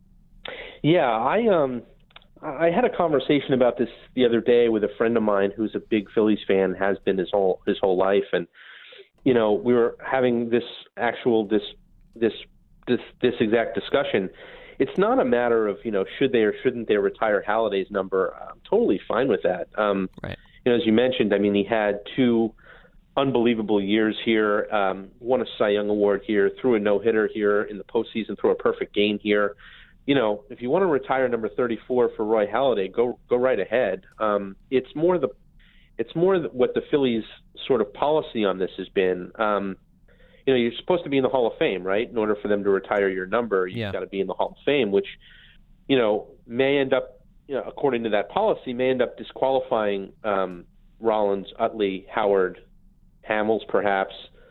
Yeah, I um. I had a conversation about this the other day with a friend of mine who's a big Phillies fan, has been his whole his whole life, and you know, we were having this actual this this this this exact discussion. It's not a matter of, you know, should they or shouldn't they retire Halladay's number. I'm totally fine with that. Um, right. You know, as you mentioned, I mean, he had two unbelievable years here, um, won a Cy Young Award here, threw a no hitter here in the postseason, threw a perfect game here. You know, if you want to retire number thirty-four for Roy Halladay, go go right ahead. Um, it's more the, it's more the, what the Phillies' sort of policy on this has been. Um, you know, you're supposed to be in the Hall of Fame, right? In order for them to retire your number, you've yeah. got to be in the Hall of Fame, which, you know, may end up, you know, according to that policy, may end up disqualifying um, Rollins, Utley, Howard, Hamels, perhaps.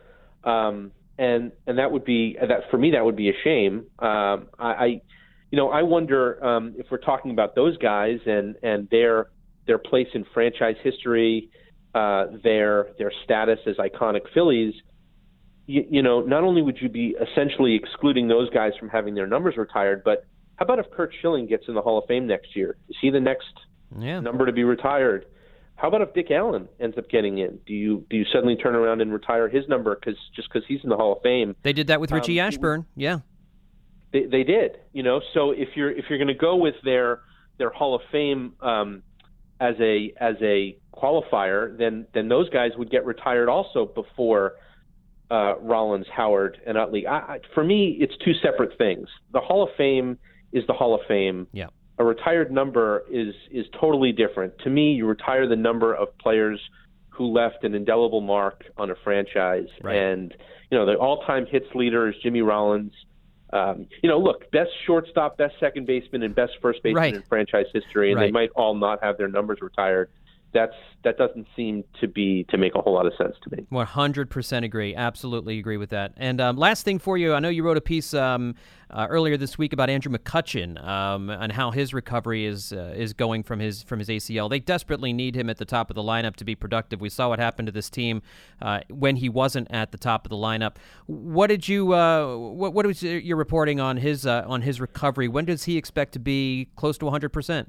Um, and and that would be that for me. That would be a shame. Um, I. I You know, I wonder um, if we're talking about those guys and, and their their place in franchise history, uh, their their status as iconic Phillies. You, you know, not only would you be essentially excluding those guys from having their numbers retired, but how about if Curt Schilling gets in the Hall of Fame next year? Is he the next yeah. number to be retired? How about if Dick Allen ends up getting in? Do you do you suddenly turn around and retire his number because just because he's in the Hall of Fame? They did that with Richie um, Ashburn. Yeah. They, they did, you know. So if you're if you're going to go with their their Hall of Fame um, as a as a qualifier, then then those guys would get retired also before uh, Rollins, Howard, and Utley. I, I, for me, it's two separate things. The Hall of Fame is the Hall of Fame. Yeah. a retired number is is totally different. To me, you retire the number of players who left an indelible mark on a franchise. Right. And, you know, the all-time hits leader is Jimmy Rollins. Um, you know, look, best shortstop, best second baseman, and best first baseman right. in franchise history, and right. they might all not have their numbers retired. That's that doesn't seem to be to make a whole lot of sense to me. one hundred percent agree. Absolutely agree with that. And um, last thing for you, I know you wrote a piece um, uh, earlier this week about Andrew McCutchen um, and how his recovery is uh, is going from his from his A C L. They desperately need him at the top of the lineup to be productive. We saw what happened to this team uh, when he wasn't at the top of the lineup. What did you uh, what what was your reporting on his uh, on his recovery? When does he expect to be close to one hundred percent?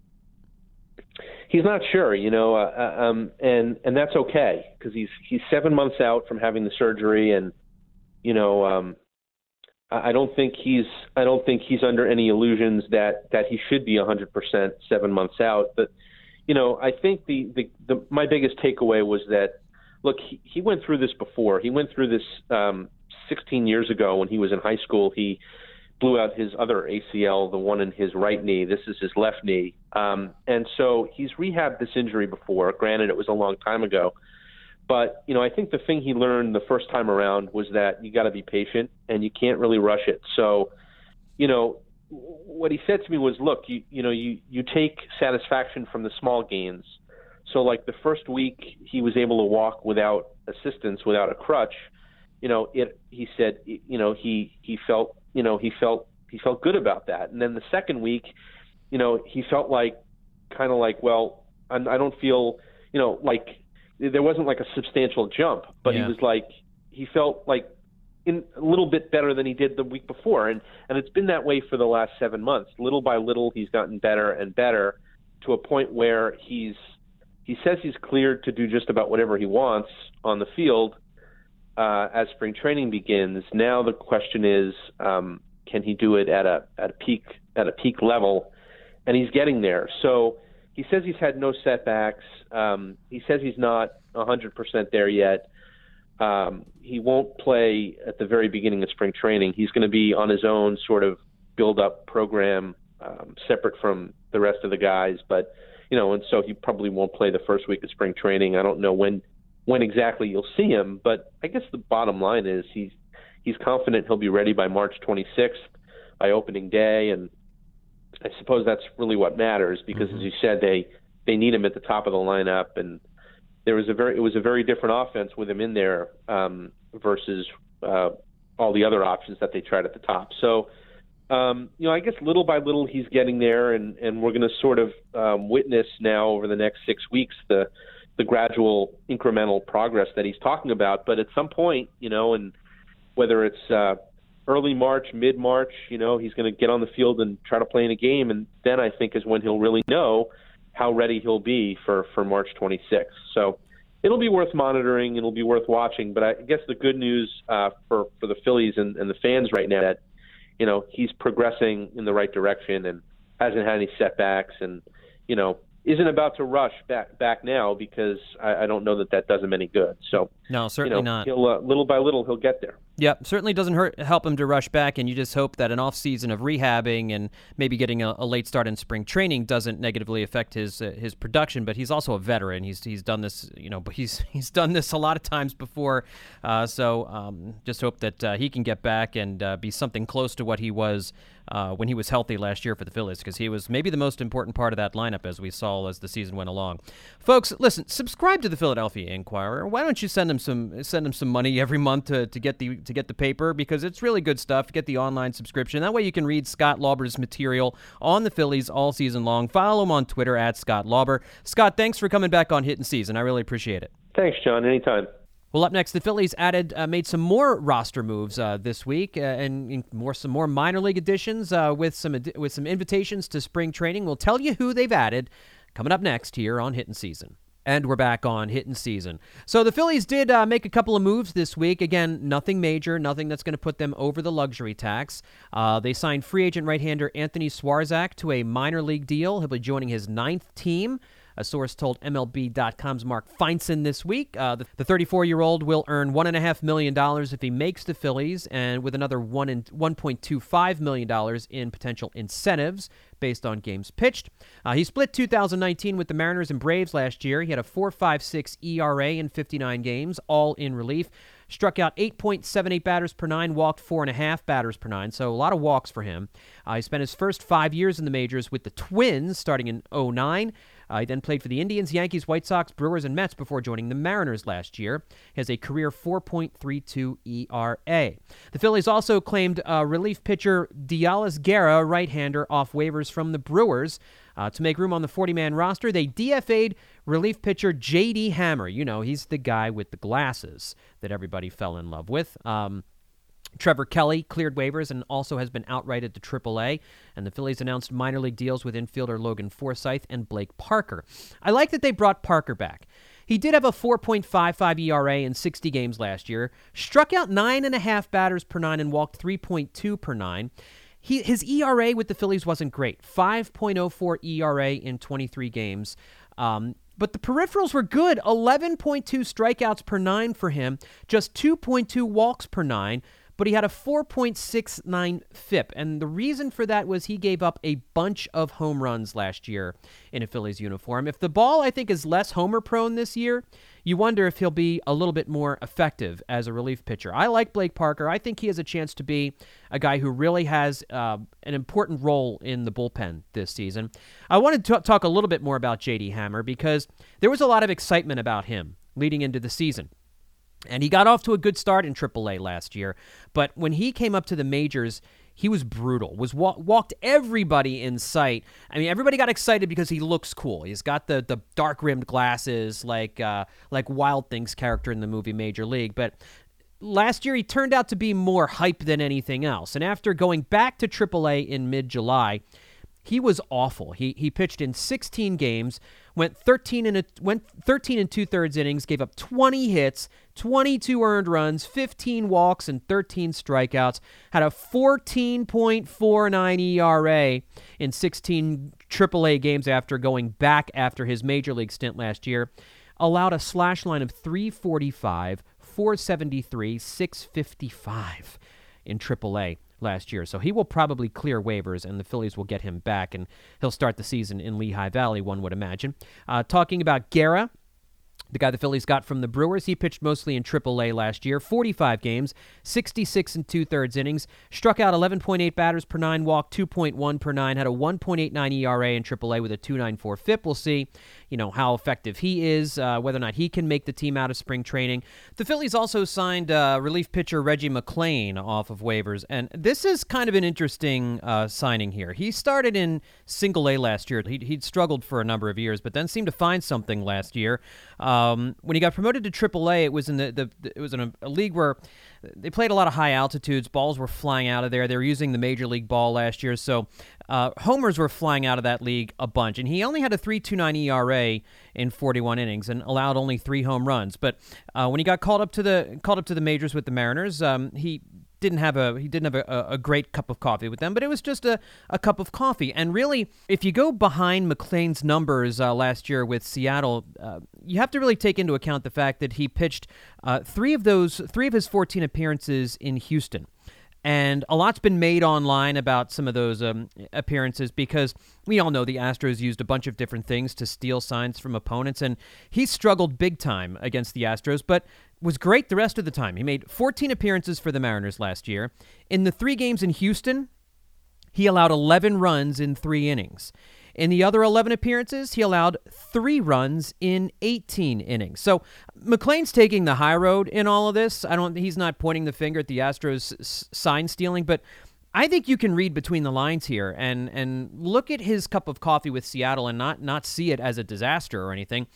He's not sure, you know, uh, um, and and that's okay because he's he's seven months out from having the surgery, and you know, um, I don't think he's I don't think he's under any illusions that, that he should be one hundred percent seven months out. But you know, I think the, the, the my biggest takeaway was that look, he, he went through this before. He went through this um, sixteen years ago when he was in high school. He blew out his other A C L, the one in his right knee. This is his left knee. Um, and so he's rehabbed this injury before. Granted, it was a long time ago. But, you know, I think the thing he learned the first time around was that you got to be patient and you can't really rush it. So, you know, what he said to me was, look, you, you know, you, you take satisfaction from the small gains. So, like the first week he was able to walk without assistance, without a crutch, you know, it, he said, you know, he, he felt, you know, he felt he felt good about that. And then the second week, you know, he felt like kind of like, well, I, I don't feel, you know, like there wasn't like a substantial jump, but yeah. he was like, he felt like in a little bit better than he did the week before. And, and it's been that way for the last seven months. Little by little, he's gotten better and better to a point where he's, he says he's cleared to do just about whatever he wants on the field. Uh, as spring training begins, now the question is, um, can he do it at a at a peak at a peak level? And he's getting there. So he says he's had no setbacks. Um, he says he's not one hundred percent there yet. Um, he won't play at the very beginning of spring training. He's going to be on his own sort of build-up program, um, separate from the rest of the guys. But you know, and so he probably won't play the first week of spring training. I don't know when. when exactly you'll see him, but I guess the bottom line is he's he's confident he'll be ready by March twenty-sixth, by opening day, and I suppose that's really what matters because, mm-hmm. as you said, they they need him at the top of the lineup, and there was a very it was a very different offense with him in there um, versus uh, all the other options that they tried at the top. So, um, you know, I guess little by little he's getting there, and and we're going to sort of um, witness now over the next six weeks the the gradual incremental progress that he's talking about. But at some point, you know, and whether it's uh, early March, mid-March, you know, he's going to get on the field and try to play in a game. And then I think is when he'll really know how ready he'll be for, for March twenty-sixth. So it'll be worth monitoring. It'll be worth watching. But I guess the good news uh, for, for the Phillies and, and the fans right now that, you know, he's progressing in the right direction and hasn't had any setbacks and, you know, isn't about to rush back back now because I, I don't know that that does him any good. So no, certainly you know, not. He'll, uh, little by little, he'll get there. Yeah, certainly doesn't hurt help him to rush back, and you just hope that an off season of rehabbing and maybe getting a, a late start in spring training doesn't negatively affect his uh, his production. But he's also a veteran. He's he's done this, you know, but he's he's done this a lot of times before. Uh, so um, just hope that uh, he can get back and uh, be something close to what he was uh, when he was healthy last year for the Phillies, because he was maybe the most important part of that lineup as we saw as the season went along. Folks, listen, subscribe to the Philadelphia Inquirer. Why don't you send them some send them some money every month to to get the to get the paper, because it's really good stuff. Get the online subscription. That way you can read Scott Lauber's material on the Phillies all season long. Follow him on Twitter at Scott Lauber. Scott, thanks for coming back on Hittin' Season. I really appreciate it. Thanks, John. Anytime. Well, up next, the Phillies added, uh, made some more roster moves uh, this week, uh, and, and more some more minor league additions uh, with some with some invitations to spring training. We'll tell you who they've added coming up next here on Hittin' Season. And we're back on Hittin' Season. So the Phillies did uh, make a couple of moves this week. Again, nothing major, nothing that's going to put them over the luxury tax. Uh, they signed free agent right-hander Anthony Swarzak to a minor league deal. He'll be joining his ninth team. A source told M L B dot com's Mark Feinstein this week. Uh, the, the thirty-four-year-old will earn one point five million dollars if he makes the Phillies, and with another one point two five million dollars in potential incentives based on games pitched. Uh, he split two thousand nineteen with the Mariners and Braves last year. He had a four point five six E R A in fifty-nine games, all in relief. Struck out eight point seven eight batters per nine, walked four and a half batters per nine, so a lot of walks for him. Uh, he spent his first five years in the majors with the Twins, starting in oh nine. Uh, he then played for the Indians, Yankees, White Sox, Brewers, and Mets before joining the Mariners last year. He has a career four point three two E R A. The Phillies also claimed uh, relief pitcher Dialis Guerra, right-hander, off waivers from the Brewers. Uh, to make room on the forty-man roster, they D F A'd relief pitcher J D Hammer. You know, he's the guy with the glasses that everybody fell in love with. Um, Trevor Kelly cleared waivers and also has been outrighted to triple A, and the Phillies announced minor league deals with infielder Logan Forsythe and Blake Parker. I like that they brought Parker back. He did have a four point five five E R A in sixty games last year, struck out nine and a half batters per nine, and walked three point two per nine. He, his E R A with the Phillies wasn't great, five point oh four E R A in twenty-three games. Um, but the peripherals were good, eleven point two strikeouts per nine for him, just two point two walks per nine, but he had a four point six nine F I P, and the reason for that was he gave up a bunch of home runs last year in a Phillies uniform. If the ball, I think, is less homer-prone this year, you wonder if he'll be a little bit more effective as a relief pitcher. I like Blake Parker. I think he has a chance to be a guy who really has uh, an important role in the bullpen this season. I wanted to talk a little bit more about J D Hammer because there was a lot of excitement about him leading into the season. And he got off to a good start in triple A last year, but when he came up to the majors, he was brutal, was wa- walked everybody in sight. I mean, everybody got excited because he looks cool. He's got the the dark-rimmed glasses like uh, like Wild Thing's character in the movie Major League, but last year he turned out to be more hype than anything else. And after going back to triple A in mid-July, he was awful. He he pitched in sixteen games, went thirteen and a, went thirteen and two thirds innings, gave up twenty hits, twenty-two earned runs, fifteen walks, and thirteen strikeouts. Had a fourteen point four nine E R A in sixteen triple A games after going back after his major league stint last year. Allowed a slash line of three forty-five, four seventy-three, six fifty-five in triple A last year. So he will probably clear waivers, and the Phillies will get him back, and he'll start the season in Lehigh Valley, one would imagine. Uh, talking about Guerra, the guy the Phillies got from the Brewers, he pitched mostly in triple A last year, forty-five games, sixty-six and two-thirds innings, struck out eleven point eight batters per nine, walked two point one per nine, had a one point eight nine E R A in triple A with a two point nine four F I P. We'll see, you know, how effective he is, uh, whether or not he can make the team out of spring training. The Phillies also signed uh, relief pitcher Reggie McClain off of waivers, and this is kind of an interesting uh, signing here. He started in single A last year. He'd, he'd struggled for a number of years, but then seemed to find something last year. Um, when he got promoted to triple A, it was in the, the, the it was in a, a league where they played a lot of high altitudes. Balls were flying out of there. They were using the major league ball last year, so uh, homers were flying out of that league a bunch. And he only had a three point two nine E R A in forty-one innings and allowed only three home runs. But uh, when he got called up to the called up to the majors with the Mariners, um, he didn't have a he didn't have a, a great cup of coffee with them, but it was just a, a cup of coffee. And really, if you go behind McClain's numbers uh, last year with Seattle, uh, you have to really take into account the fact that he pitched uh, three of those three of his fourteen appearances in Houston. And a lot's been made online about some of those um, appearances because we all know the Astros used a bunch of different things to steal signs from opponents, and he struggled big time against the Astros, but was great the rest of the time. He made fourteen appearances for the Mariners last year. In the three games in Houston, he allowed eleven runs in three innings. In the other eleven appearances, he allowed three runs in eighteen innings. So McClain's taking the high road in all of this. I don't. He's not pointing the finger at the Astros s- sign stealing, but I think you can read between the lines here and and look at his cup of coffee with Seattle and not not see it as a disaster or anything.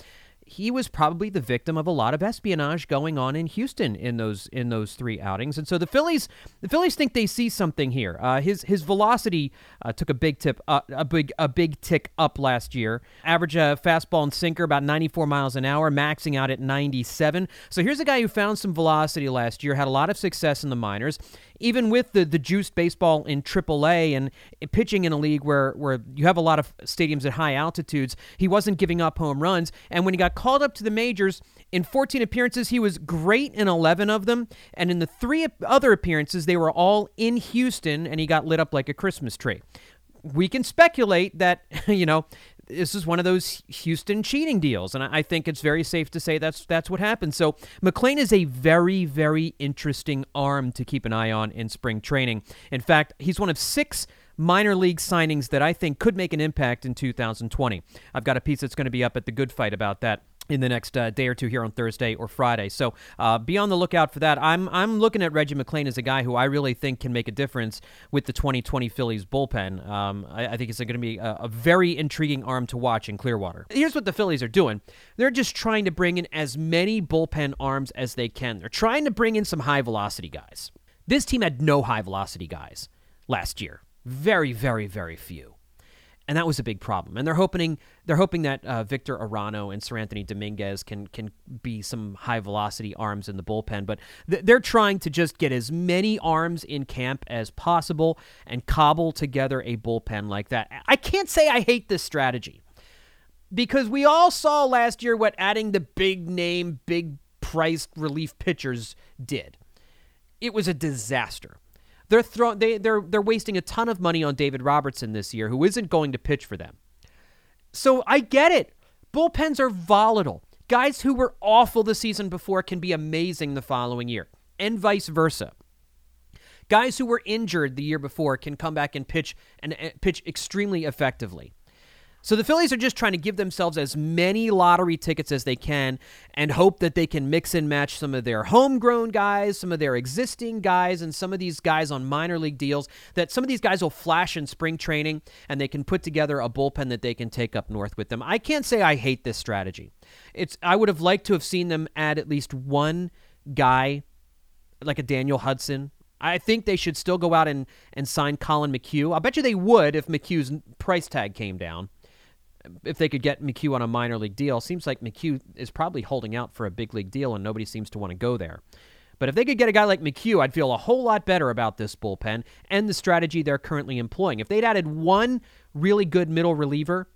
he was probably the victim of a lot of espionage going on in Houston in those in those three outings. And so the Phillies, the Phillies think they see something here. Uh, his his velocity uh, took a big tip, uh, a big a big tick up last year. Average uh, fastball and sinker about ninety-four miles an hour, maxing out at ninety-seven. So here's a guy who found some velocity last year, had a lot of success in the minors. Even with the, the juiced baseball in triple A and pitching in a league where, where you have a lot of stadiums at high altitudes, he wasn't giving up home runs. And when he got called up to the majors, in fourteen appearances, he was great in eleven of them. And in the three other appearances, they were all in Houston, and he got lit up like a Christmas tree. We can speculate that, you know, this is one of those Houston cheating deals, and I think it's very safe to say that's that's what happened. So McLain is a very, very interesting arm to keep an eye on in spring training. In fact, he's one of six minor league signings that I think could make an impact in two thousand twenty. I've got a piece that's going to be up at the Good Fight about that in the next uh, day or two here on Thursday or Friday. So uh, be on the lookout for that. I'm I'm looking at Reggie McLain as a guy who I really think can make a difference with the twenty twenty Phillies bullpen. Um, I, I think it's going to be a, a very intriguing arm to watch in Clearwater. Here's what the Phillies are doing. They're just trying to bring in as many bullpen arms as they can. They're trying to bring in some high-velocity guys. This team had no high-velocity guys last year. Very, very, very few. And that was a big problem. And they're hoping they're hoping that uh, Victor Arano and Seranthony Dominguez can can be some high velocity arms in the bullpen. But th- they're trying to just get as many arms in camp as possible and cobble together a bullpen like that. I can't say I hate this strategy, because we all saw last year what adding the big name, big priced relief pitchers did. It was a disaster. They're throw, they they're they're wasting a ton of money on David Robertson this year, who isn't going to pitch for them. So I get it. Bullpens are volatile. Guys who were awful the season before can be amazing the following year, and vice versa. Guys who were injured the year before can come back and pitch and uh, pitch extremely effectively. So the Phillies are just trying to give themselves as many lottery tickets as they can and hope that they can mix and match some of their homegrown guys, some of their existing guys, and some of these guys on minor league deals, that some of these guys will flash in spring training and they can put together a bullpen that they can take up north with them. I can't say I hate this strategy. It's I would have liked to have seen them add at least one guy, like a Daniel Hudson. I think they should still go out and, and sign Colin McHugh. I bet you they would if McHugh's price tag came down. If they could get McHugh on a minor league deal. Seems like McHugh is probably holding out for a big league deal, and nobody seems to want to go there. But if they could get a guy like McHugh, I'd feel a whole lot better about this bullpen and the strategy they're currently employing. If they'd added one really good middle reliever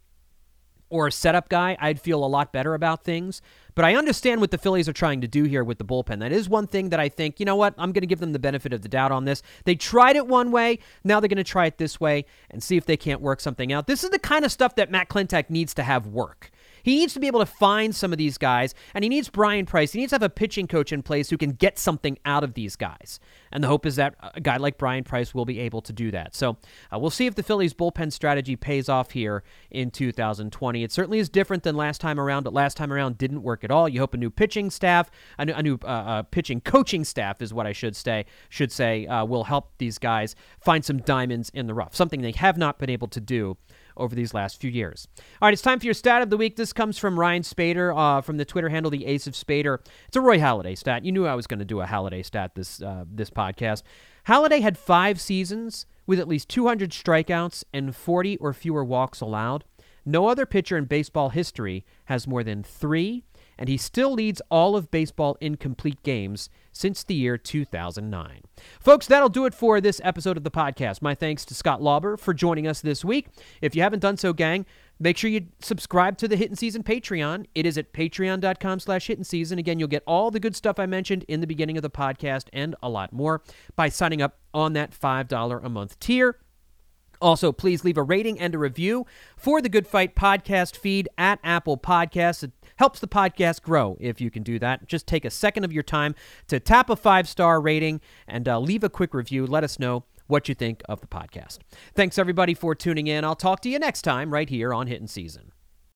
or a setup guy, I'd feel a lot better about things. But I understand what the Phillies are trying to do here with the bullpen. That is one thing that I think, you know what, I'm going to give them the benefit of the doubt on this. They tried it one way, now they're going to try it this way and see if they can't work something out. This is the kind of stuff that Matt Klentak needs to have work. He needs to be able to find some of these guys, and he needs Brian Price. He needs to have a pitching coach in place who can get something out of these guys. And the hope is that a guy like Brian Price will be able to do that. So uh, we'll see if the Phillies' bullpen strategy pays off here in two thousand twenty. It certainly is different than last time around, but last time around didn't work at all. You hope a new pitching staff, a new, a new uh, uh, pitching coaching staff is what I should say, should say uh, will help these guys find some diamonds in the rough, something they have not been able to do over these last few years. All right, it's time for your stat of the week. This comes from Ryan Spader uh, from the Twitter handle, the Ace of Spader. It's a Roy Halladay stat. You knew I was going to do a Halladay stat this uh, this podcast. Halladay had five seasons with at least two hundred strikeouts and forty or fewer walks allowed. No other pitcher in baseball history has more than three, and he still leads all of baseball incomplete games since the year two thousand nine. Folks, that'll do it for this episode of the podcast. My thanks to Scott Lauber for joining us this week. If you haven't done so, gang, make sure you subscribe to the Hittin' Season Patreon. It is at patreon.com slash Hittin' Season. Again, you'll get all the good stuff I mentioned in the beginning of the podcast and a lot more by signing up on that five dollars a month tier. Also, please leave a rating and a review for the Good Fight podcast feed at Apple Podcasts. It helps the podcast grow if you can do that. Just take a second of your time to tap a five-star rating and uh, leave a quick review. Let us know what you think of the podcast. Thanks, everybody, for tuning in. I'll talk to you next time right here on Hittin' Season.